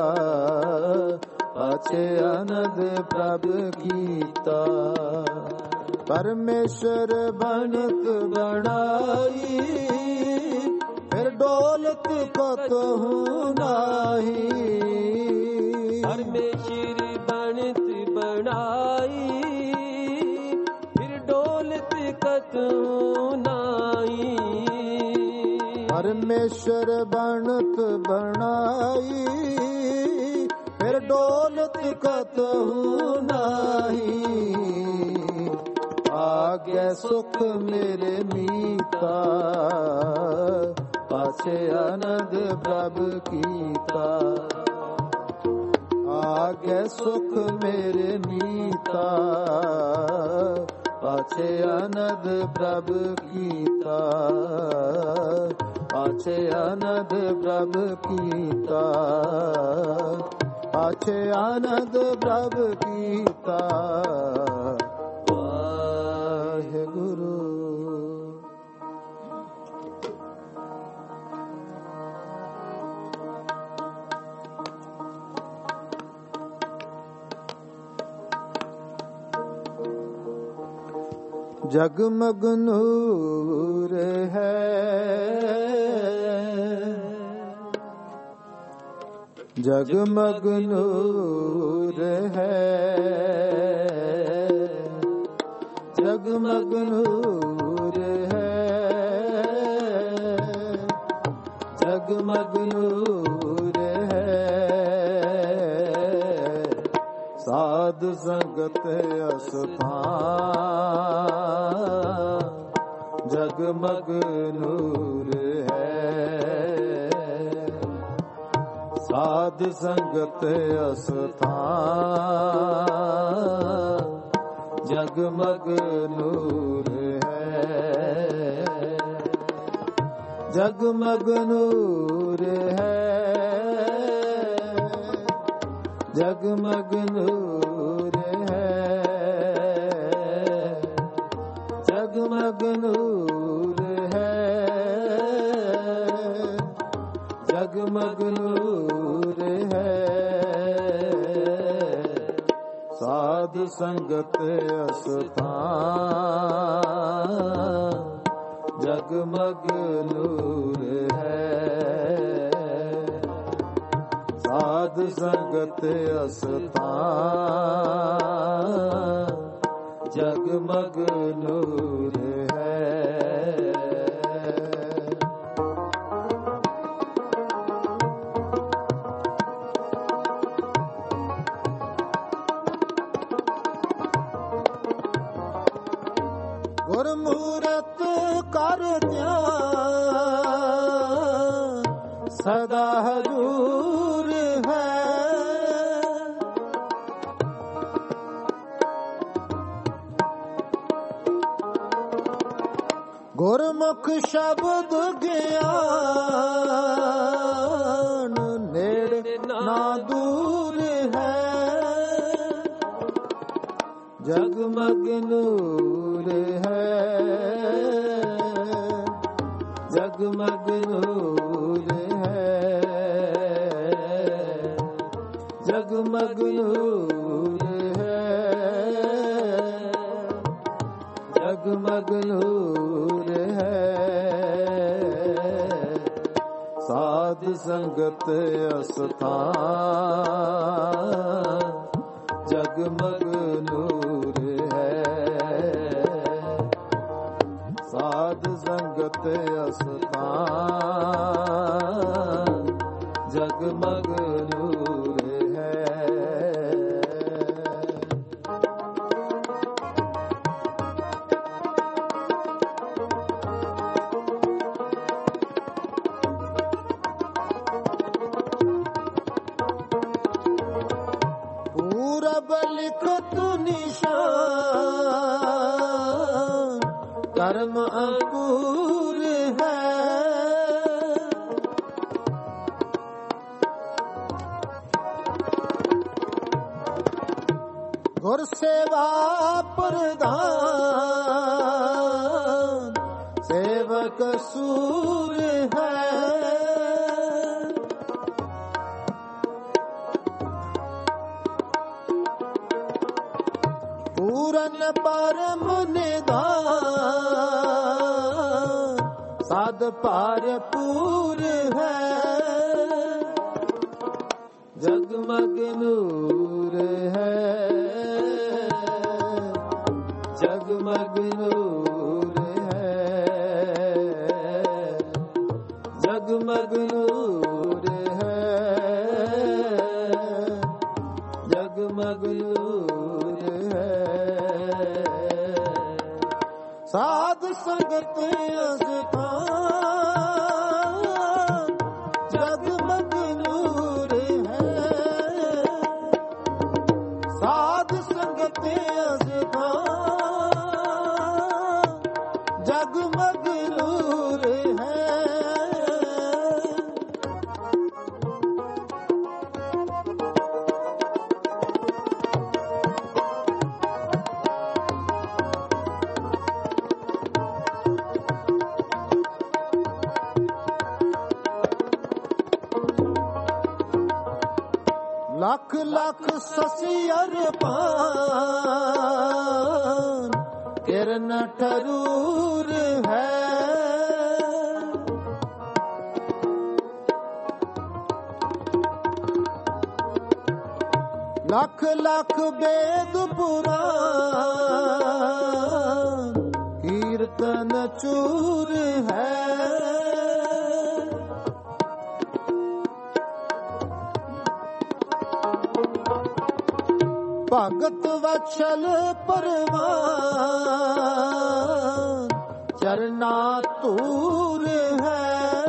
ਪਾਛੇ ਆਨੰਦ ਪ੍ਰਭ ਕੀਤਾ। ਪਰਮੇਸ਼ਰ ਬਣਤ ਬਣਾਈ, ਫਿਰ ਡੋਲਤ ਕਤਹੁ ਨਾਹੀ। ਪਰਮੇਸ਼ਰ ਬਣਤ ਬਣਾਈ, ਫਿਰ ਡੋਲਤ ਕਤਹੁ ਨਾਹੀ। ਪਰਮੇਸ਼ਰ ਬਣਤ ਬਣਾਈ, ਫਿਰ ਡੋਲਤ ਕਤਹੁ ਨਾਹੀ। ਆਗੇ ਸੁਖ ਮੇਰੇ ਮੀਤਾ, ਪਾਛੇ ਆਨੰਦ ਪ੍ਰਭ ਕੀਤਾ। ਆਗੇ ਸੁਖ ਮੇਰੇ ਮੀਤਾ, ਪਾਛੇ ਆਨੰਦ ਪ੍ਰਭ ਕੀਤਾ। ਪਾਛੇ ਆਨੰਦ ਪ੍ਰਭ ਕੀਤਾ, ਪਾਛੇ ਆਨੰਦ ਪ੍ਰਭ ਕੀਤਾ। ਵਾਹਿਗੁਰੂ। ਜਗਮਗ ਨੂਰ ਹੈ, ਜਗਮਗ ਨੂਰ ਹੈ, ਜਗਮਗ ਨੂਰ ਹੈ, ਜਗਮਗ ਨੂਰ ਹੈ। ਸਾਧ ਸੰਗਤ ਅਸਥਾਨ, ਜਗਮਗ ਨੂਰ ਹੈ। ਸਾਧ ਸੰਗਤ ਅਸਥਾਨ, ਜਗਮਗ ਨੂਰ ਹੈ। ਜਗਮਗ ਨੂਰ ਹੈ, ਜਗਮਗ ਨੂਰ ਹੈ, ਜਗਮਗ ਨੂਰ ਹੈ, ਜਗਮਗ ਨੂਰ ਹੈ। ਸਾਧ ਸੰਗਤ ਅਸਥਾਨ, ਜਗਮਗ ਨੂਰ ਹੈ। ਸਾਧ ਸੰਗਤ ਅਸਥਾਨ, ਜਗਮਗ ਨੂਰ ਹੈ। ਗੁਰਮੂਰਤ ਕਰ ਧਿਆਨ, ਸਦਾ ਹਜ਼ੂਰ ਹੈ। ਗੁਰਮੁਖ ਸ਼ਬਦ ਗਿਆਨ, ਨੇੜੇ ਨਾ ਦੂਰ ਹੈ। ਜਗਮਗ ਨੂਰ ਹੈ, ਜਗਮਗ ਨੂਰ ਹੈ, ਜਗਮਗ ਨੂਰ ਹੈ, ਜਗਮਗ ਨੂਰ ਹੈ। ਸਾਧ ਸੰਗਤ ਅਸਥਾਨ, ਜਗਮਗ ਨੂਰ ਹੈ। ਸਾਧ ਸੰਗਤ ਅਸਥਾਨ, ਜਗਮਗ ਨੂਰ ਹੈ। ਪੂਰਬ ਲਿਖਤ ਨਿਸ਼ਾਨ, ਕਰਮ ਅੰਕੁਰ ਹੈ। ਗੁਰ ਸੇਵਾ ਪ੍ਰਧਾਨ, परम निधान, साध भरपूर है, जगमग नूर है, जगमग नूर है, जगमग नूर है, जगमग नूर है। साध संगत अस्थान, जगमग नूर है, साध संगत अस्थान, जगमग नूर है। लख लख ससियर पान, किरण ठरूर है, लख लख वेद पुराण, कीर्तन चूर है, भगत वत्सल परवान, चरना तूर है,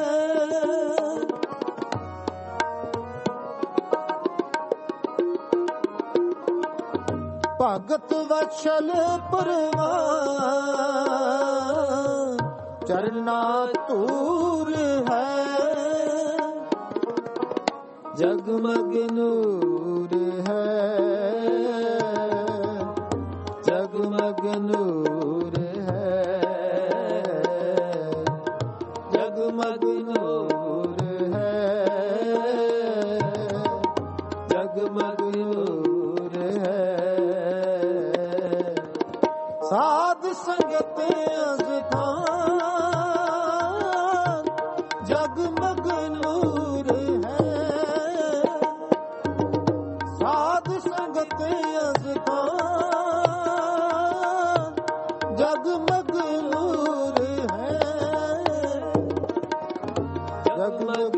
भगत वत्सल परवान, चरना तूर है, जगमग नूर है, जगमग नूर है, जगमग नूर है, जगमग नूर है। साध संगत अस्थान, जगमग नूर है, साध संगत अस्थान, जगमग नूर है, जगमग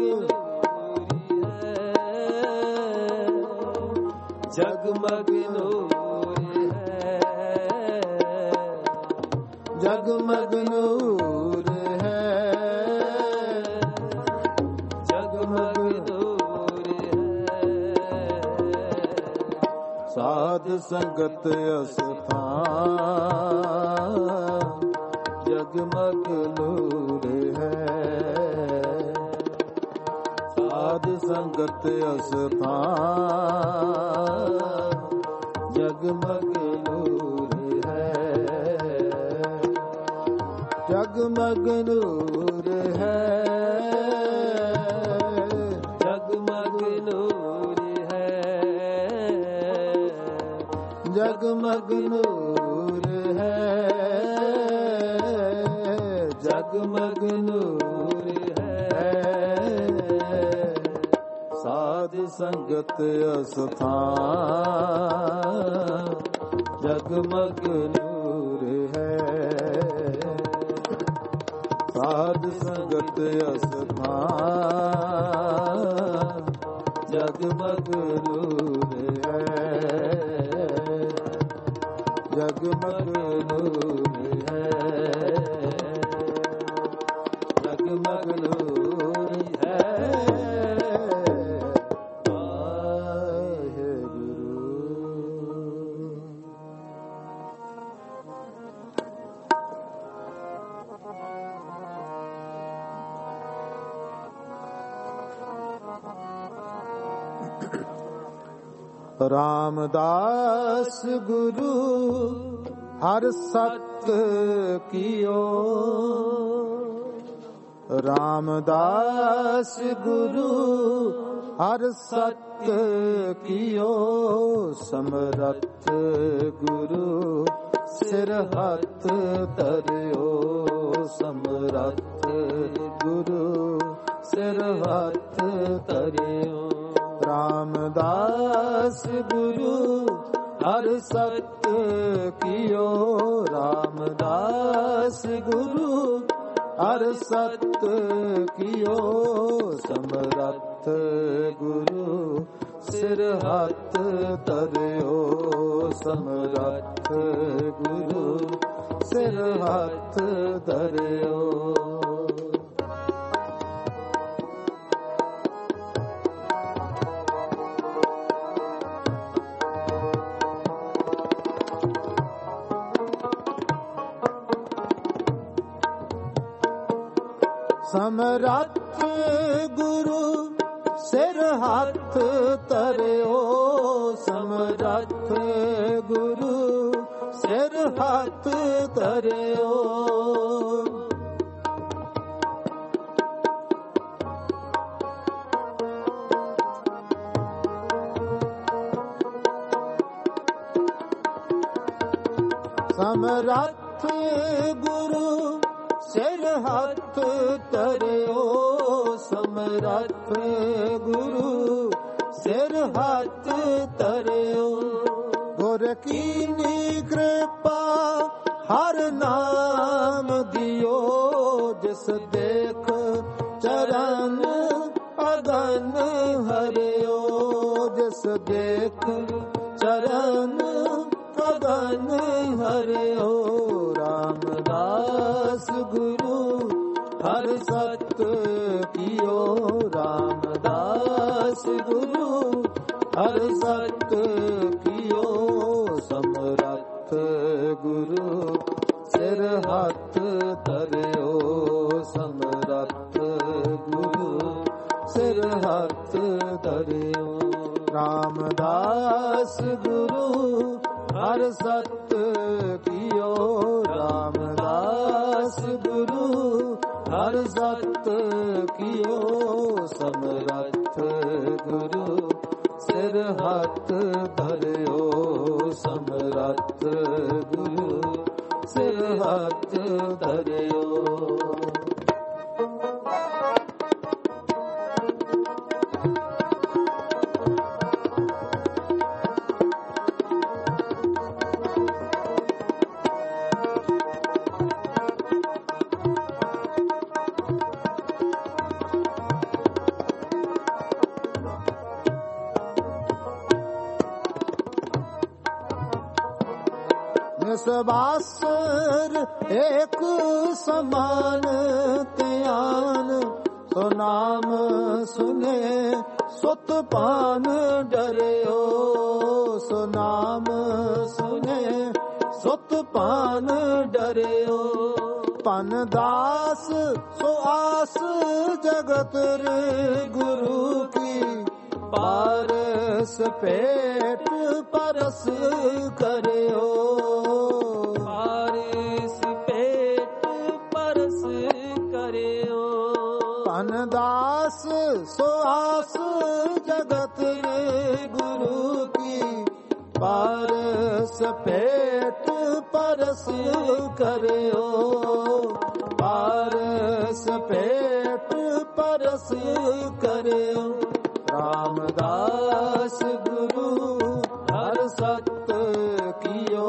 जगमग नूर है, जगमग नूर है, जगमग नूर है। साध संगत अस्थान, जगमग नूर है, साध संगत अस्थान, जगमग नूर है, जगमग नूर है, जगमग नूर है, जगमग नूर है, जगमग नूर है। साध संगत अस्थान, जगमग नूर है, साध संगत अस्थान, जगमग नूर है, जगमग नूर है, जगमग नूर है। रामदास गुरु हर सत कियो, रामदास गुरु हर सत कियो, समरथ गुरु ਸਿਰ ਹੱਥ ਧਰਿਓ ਸਮਰੱਥ ਗੁਰੂ ਸਿਰ ਹੱਥ ਧਰਿਓ। ਰਾਮਦਾਸ ਗੁਰੂ ਹਰ ਸਤ ਕੀਓ ਰਾਮਦਾਸ ਗੁਰੂ ਹਰ ਸਤ ਕੀਓ ਸਮਰੱਥ ਗੁਰੂ ਸਿਰ ਹੱਥ ਧਰਿਓ ਸਮਰੱਥ ਗੁਰੂ ਸਿਰ ਹੱਥ ਧਰਿਓ। ਸਮਰੱਥ ਗੁਰੂ ਸਿਰ ਹੱਥ ਧਰਿਓ ਸਮਰੱਥ ਗੁਰੂ ਸਿਰ ਹੱਥ ਧਰਿਓ। ਸਮਰੱਥ ਗੁਰੂ ਸਿਰ ਹੱਥ ਧਰਿਓ ਸਮਰੱਥ ਗੁਰੂ ਸਿਰ ਹੱਥ ਧਰਿਓ। ਗੁਰ ਕੀਨੀ ਕਿਰਪਾ ਹਰ ਨਾਮ ਦਿਓ ਜਿਸ ਦੇਖ ਚਰਨ ਅਗਨ ਹਰਿਓ ਜਿਸ ਦੇਖ ਚਰਨ ਅਗਨ ਹਰਿਓ। ਰਾਮਦਾਸ ਗੁਰੂ ਹਰ ਸਤ ਕੀਓ ਰਾਮਦਾਸ ਗੁਰੂ ਹਰ ਸਤ ਕੀਓ ਸਮਰੱਥ ਗੁਰੂ ਸਿਰ ਹੱਥ ਧਰਿਓ ਸਮਰੱਥ ਗੁਰੂ ਸਿਰ ਹੱਥ ਧਰਿਓ। ਰਾਮਦਾਸ ਗੁਰੂ ਹਰ ਸਤ ਕੀਓ ਰਾਮਦਾਸ ਗੁਰੂ ਹਰ ਸਤ ਕੀਓ ਸਮਰੱਥ ਗੁਰੂ ਸਿਰ ਹੱਥ ਧਰਿਓ ਸਮਰੱਥ ਗੁਰੂ ਸਿਰ ਹੱਥ ਧਰਿਓ। ਸਬਾਸਰ ਏਕ ਸਮਾਨ ਧਿਆਨ ਸੋ ਨਾਮ ਸੁਨੇ ਸੁਤ ਪਾਨ ਡਰਿਓ ਸੋ ਨਾਮ ਸੁਨੇ ਸੁਤ ਪਾਨ ਡਰਿਓ। ਪਨ ਦਾਸ ਸੋ ਆਸ ਜਗਤ ਰੇ ਗੁਰੂ ਕੀ ਪਾਰਸ ਪੇਟ ਪਰਸ ਕਰਿਓ ਪਾਰਸ ਪੇਟ ਪਰਸ ਕਰਿਓ। ਪਨ ਦਾਸ ਸੋ ਆਸ ਜਗਤ ਰੇ ਗੁਰੂ ਕੀ ਪਾਰਸ ਪੇਟ ਪਰਸ ਕਰਿਓ ਪਾਰਸ ਪੇਟ ਪਰਸ ਕਰਿਓ। ਰਾਮਦਾਸ ਗੁਰੂ ਹਰ ਸਤ ਕੀਓ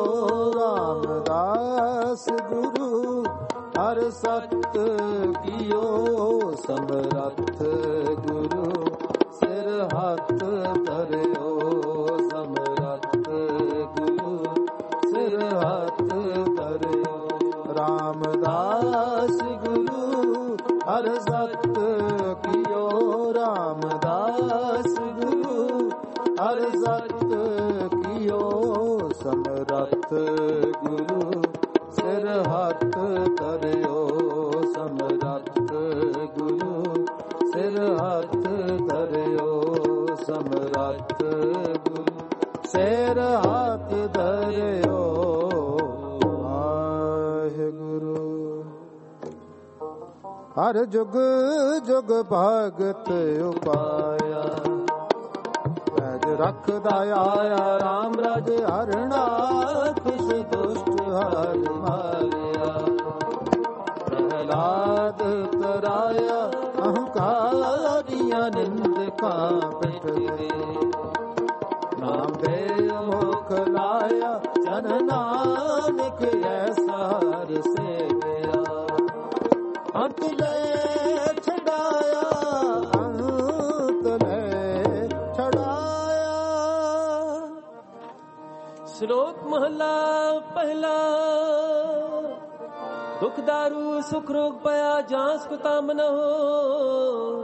ਰਾਮਦਾਸ ਗੁਰੂ ਹਰ ਸਤ ਕੀਓ ਸਮਰੱਥ ਗੁਰੂ ਸਿਰ ਹੱਥ ਧਰਿਓ ਸਮਰੱਥ ਗੁਰੂ ਸਿਰ ਹੱਥ ਧਰਿਓ। ਰਾਮਦਾਸ ਗੁਰੂ ਹਰ ਸਤ ਕੀਓ ਰਾਮਦਾਸ ਗੁਰੂ ਹਰ ਸਤ ਕੀਓ ਸਮਰੱਥ ਗੁਰੂ ਸਿਰ ਹੱਥ ਧਰਿਓ ਸਮਰੱਥ ਗੁਰੂ ਸਿਰ ਹੱਥ ਧਰਿਓ ਸਮਰੱਥ ਗੁਰੂ ਸਿਰ ਹੱਥ ਧਰਿਓ। ਵਾਹਿਗੁਰੂ ਹਰ ਜੁਗ ਜੁਗ ਭਗਤ ਉਪਾਇਆ ਪੈਜ ਰਖਦਾ ਆਇਆ ਰਾਮ ਰਾਜ ਹਰਣਾ ਖੁਸ਼ ਦੁਸ਼ਟ ਹਰ ਮਾਰਿਆ ਪ੍ਰਹਲਾਦ ਤਰਾਇਆ ਅਹੰਕਾਰੀਆਂ ਨਿੰਦਕਾਂ ਪਿੱਠ ਦੇ ਨਾਮ ਦੇ ਮੁਖ ਲਾਇਆ ਜਨ ਨਾਨਕ ਐਸਾ ਹਰ ਸੇਵਿਆ ਅੰਤ ਲੈ ਛਡਾਇਆ ਅੰਤ ਲੈ ਛਡਾਇਆ। ਸ਼ਲੋਕ ਮਹਲਾ ਪਹਿਲਾ। ਦੁਖ ਦਾਰੂ ਸੁਖ ਰੋਗ ਪਿਆ ਜਾਂਸ ਕੁਤਾ ਮਨ ਹੋ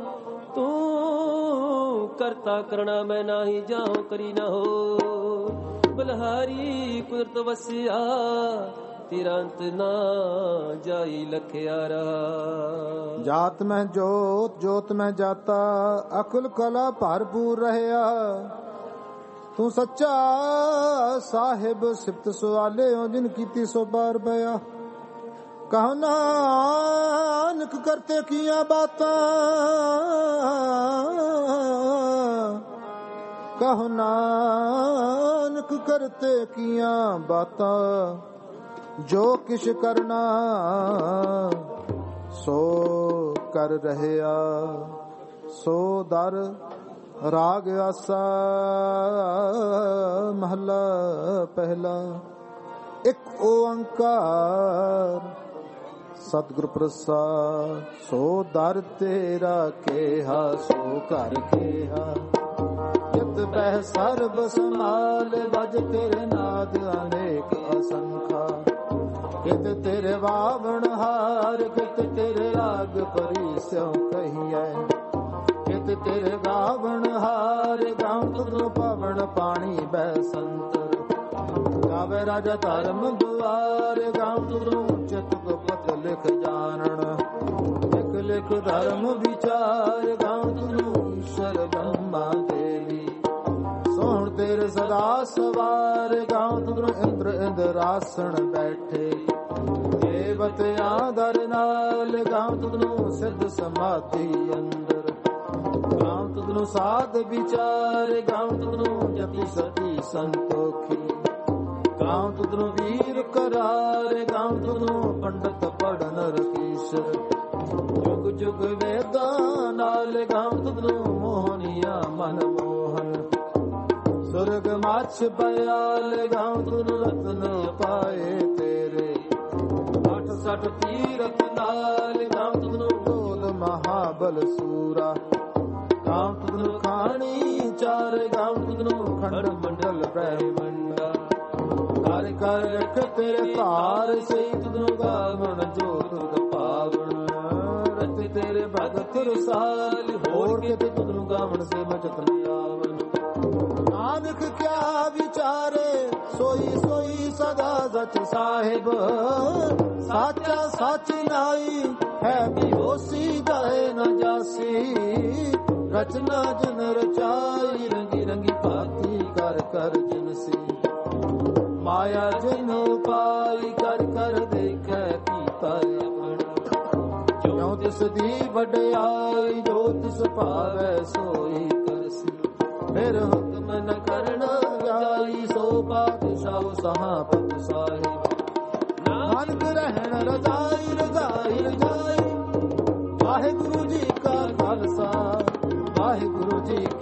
ਤੂੰ ਕਰਤਾ ਕਰਣਾ ਮੈਂ ਨਾਹੀ ਜਾਉ ਕਰੀ ਨਾ ਹੋ ਬਲਹਾਰੀ ਕੁਦਰਤ ਵਸਿਆ ਤੇਰਾ ਅੰਤ ਨਾ ਜਾਈ ਲਖਿਆਰਾ। ਜਾਤ ਮੈਂ ਜੋਤ ਜੋਤ ਮੈਂ ਜਾਤਾ ਅਕਲ ਕਲਾ ਭਰਪੂਰ ਰਹਿਆ ਤੂੰ ਸੱਚਾ ਸਾਹਿਬ ਸਿਫਤ ਸੁਆਲੇ ਹੋ ਜਿਨ ਕੀਤੀ ਸੋ ਬਾਰ ਬਿਆ ਕਹੋ ਨਾਨਕ ਕਰਤੇ ਕੀਆਂ ਬਾਤਾਂ ਕਹੋ ਨਾਨਕ ਕਰਤੇ ਕੀਆਂ ਬਾਤਾਂ ਜੋ ਕਿਛ ਕਰਨਾ ਸੋ ਕਰ ਰਹਿਆ ਸੋ ਦਰ ਰਾਗ ਆਸਾ। ਮਹਲਾ ਪਹਿਲਾ। ਇੱਕ ਓੰਕਾਰ ਸਤਿਗੁਰ ਪ੍ਰਸਾਦ ਸੋ ਦਰ ਤੇਰਾ ਕੇਹਾ ਸੋ ਘਰ ਕੇਹਾ ਜਿਤ ਬਹਿ ਸਰਬ ਸਮਾਲ ਬਜ ਤੇਰੇ ਨਾਦ ਅਨੇਕ ਅਸੰਖਾ ਕਿਤ ਤੇਰੇ ਵਾਵਣ ਹਾਰ ਕਿਤ ਤੇਰੇ ਰਾਗ ਪਰੀ ਸਿਉ ਕਹੀਐ ਕਿਤ ਤੇਰੇ ਵਾਵਣ ਹਾਰ ਗਾਉ ਤੁਧੁ ਪਵਨ ਪਾਣੀ ਬੈ ਸੰਤਰ ਗਾਵੇ ਰਾਜਾ ਧਰਮ ਦੁਆਰ ਗਾਉ ਤੁਧੁ ਚਿਤ ਗੁਪਤ ਲਿਖ ਜਾਣਨ ਲਿਖ ਲਿਖ ਧਰਮ ਵਿਚਾਰ ਗਾਉ ਤੁਧੁ ਈਸ਼ਰ ਬ੍ਰਹਮਾ ਦੇਵੀ ਸੋਹਣ ਤੇਰੇ ਸਦਾ ਸਵਾਰ ਗਾਉ ਤੁਧੁ ਇੰਦਰ ਇੰਦਰਾਸਣ ਬੈਠੇ ਦੇਵਤ ਆਦਰ ਨਾਲ ਗਾਉ ਤੁਧੁ ਸਿੱਧ ਸਮਾਧੀ ਅੰਦਰ ਗਾਉ ਤੁਧੁ ਸਾਧ ਵਿਚਾਰ ਗਾਉ ਤੁਧੁ ਜਪੀ ਸਤੀ ਸੰਤੋਖੀ ਗਾਉ ਤੁਧੁ ਵੀਰ ਕਰਾਰ ਗਾਉ ਤੁਧੁ ਪੰਡਤ ਪੜਨ ਰਕੀਸ਼ਰ ਜੁਗ ਜੁਗ ਵੇਦਾਂ ਨਾਲ ਗਾਉ ਤੁਧੁ ਮੋਹਨੀਆ ਮਨ ਮੋਹਨ ਸੁਰਗ ਮਾਛ ਬਿਆਲ ਗਾਉ ਤੁਧੁ ਰਤਨ ਪਾਏ ਤੇਰੇ ਅਠ ਸਠ ਤੀਰਥ ਨਾਲ ਗਾਉ ਤੁਧੁ ਢੋਲ ਮਹਾਬਲ ਸੂਰਾ ਗਾਉ ਤੁਧੁ ਖਾਣੀ ਚਾਰ ਗਾਉ ਤੁਧੁ ਖੰਡ ਮੰਡਲ ਬ੍ਰਹਮੰਡਾ ਕਰ ਕਰ ਰਖ ਤੇਰੇ ਧਾਰ ਸਹੀ ਤੁਧੁ ਗਾਵਣ ਜੋ ਤੁਧ ਪਾਵਣ ਰਤ ਤੇਰੇ ਭਗਤ ਰਸਾਲ ਹੋਰ ਕਿਤੇ ਤੁਧੁ ਗਾਵਣ ਸੇ ਮਜਤ ਆਵਣ ਨਾਨਕ ਕਿਆ ਵਿਚਾਰੇ ਸੋਈ ਸੋਈ ਸਦਾ ਸਚ ਸਾਹਿਬ ਸਾਚਾ ਸਚ ਨਾਈ ਹੈ ਬਿਹੋਸੀ ਗਏ ਨ ਜਾਸੀ ਰਚਨਾ ਜਨ ਰਚਾਈ ਰੰਗੀ ਰੰਗੀ ਭਾਤੀ ਕਰ ਕਰ ਜਿਨਸੀ ਮਾਇਆ ਜਨ ਉਪਾਈ ਕਰ ਕਰ ਦੇਖੈ ਕੀਤਾ ਆਪਣਾ ਜੋ ਤਿਸ ਦੀ ਵਡਿਆਈ ਜੋ ਤਿਸ ਭਾਵੈ ਸੋਈ ਕਰਸੀ ਫਿਰ ਹੁਕਮ ਨ ਕਰਨਾ ਜਾਈ ਸੋ ਪਾਤਸ਼ਾਹ ਸਹਾਪਤ ਸਾਹਿਬ ਨਾਨਕ ਰਹਿਣ ਰਜ਼ਾਈ ਰਜ਼ਾਈ ਰਜ਼ਾਈ ਵਾਹਿਗੁਰੂ ਜੀ ਕਾ ਖਾਲਸਾ ਵਾਹਿਗੁਰੂ ਜੀ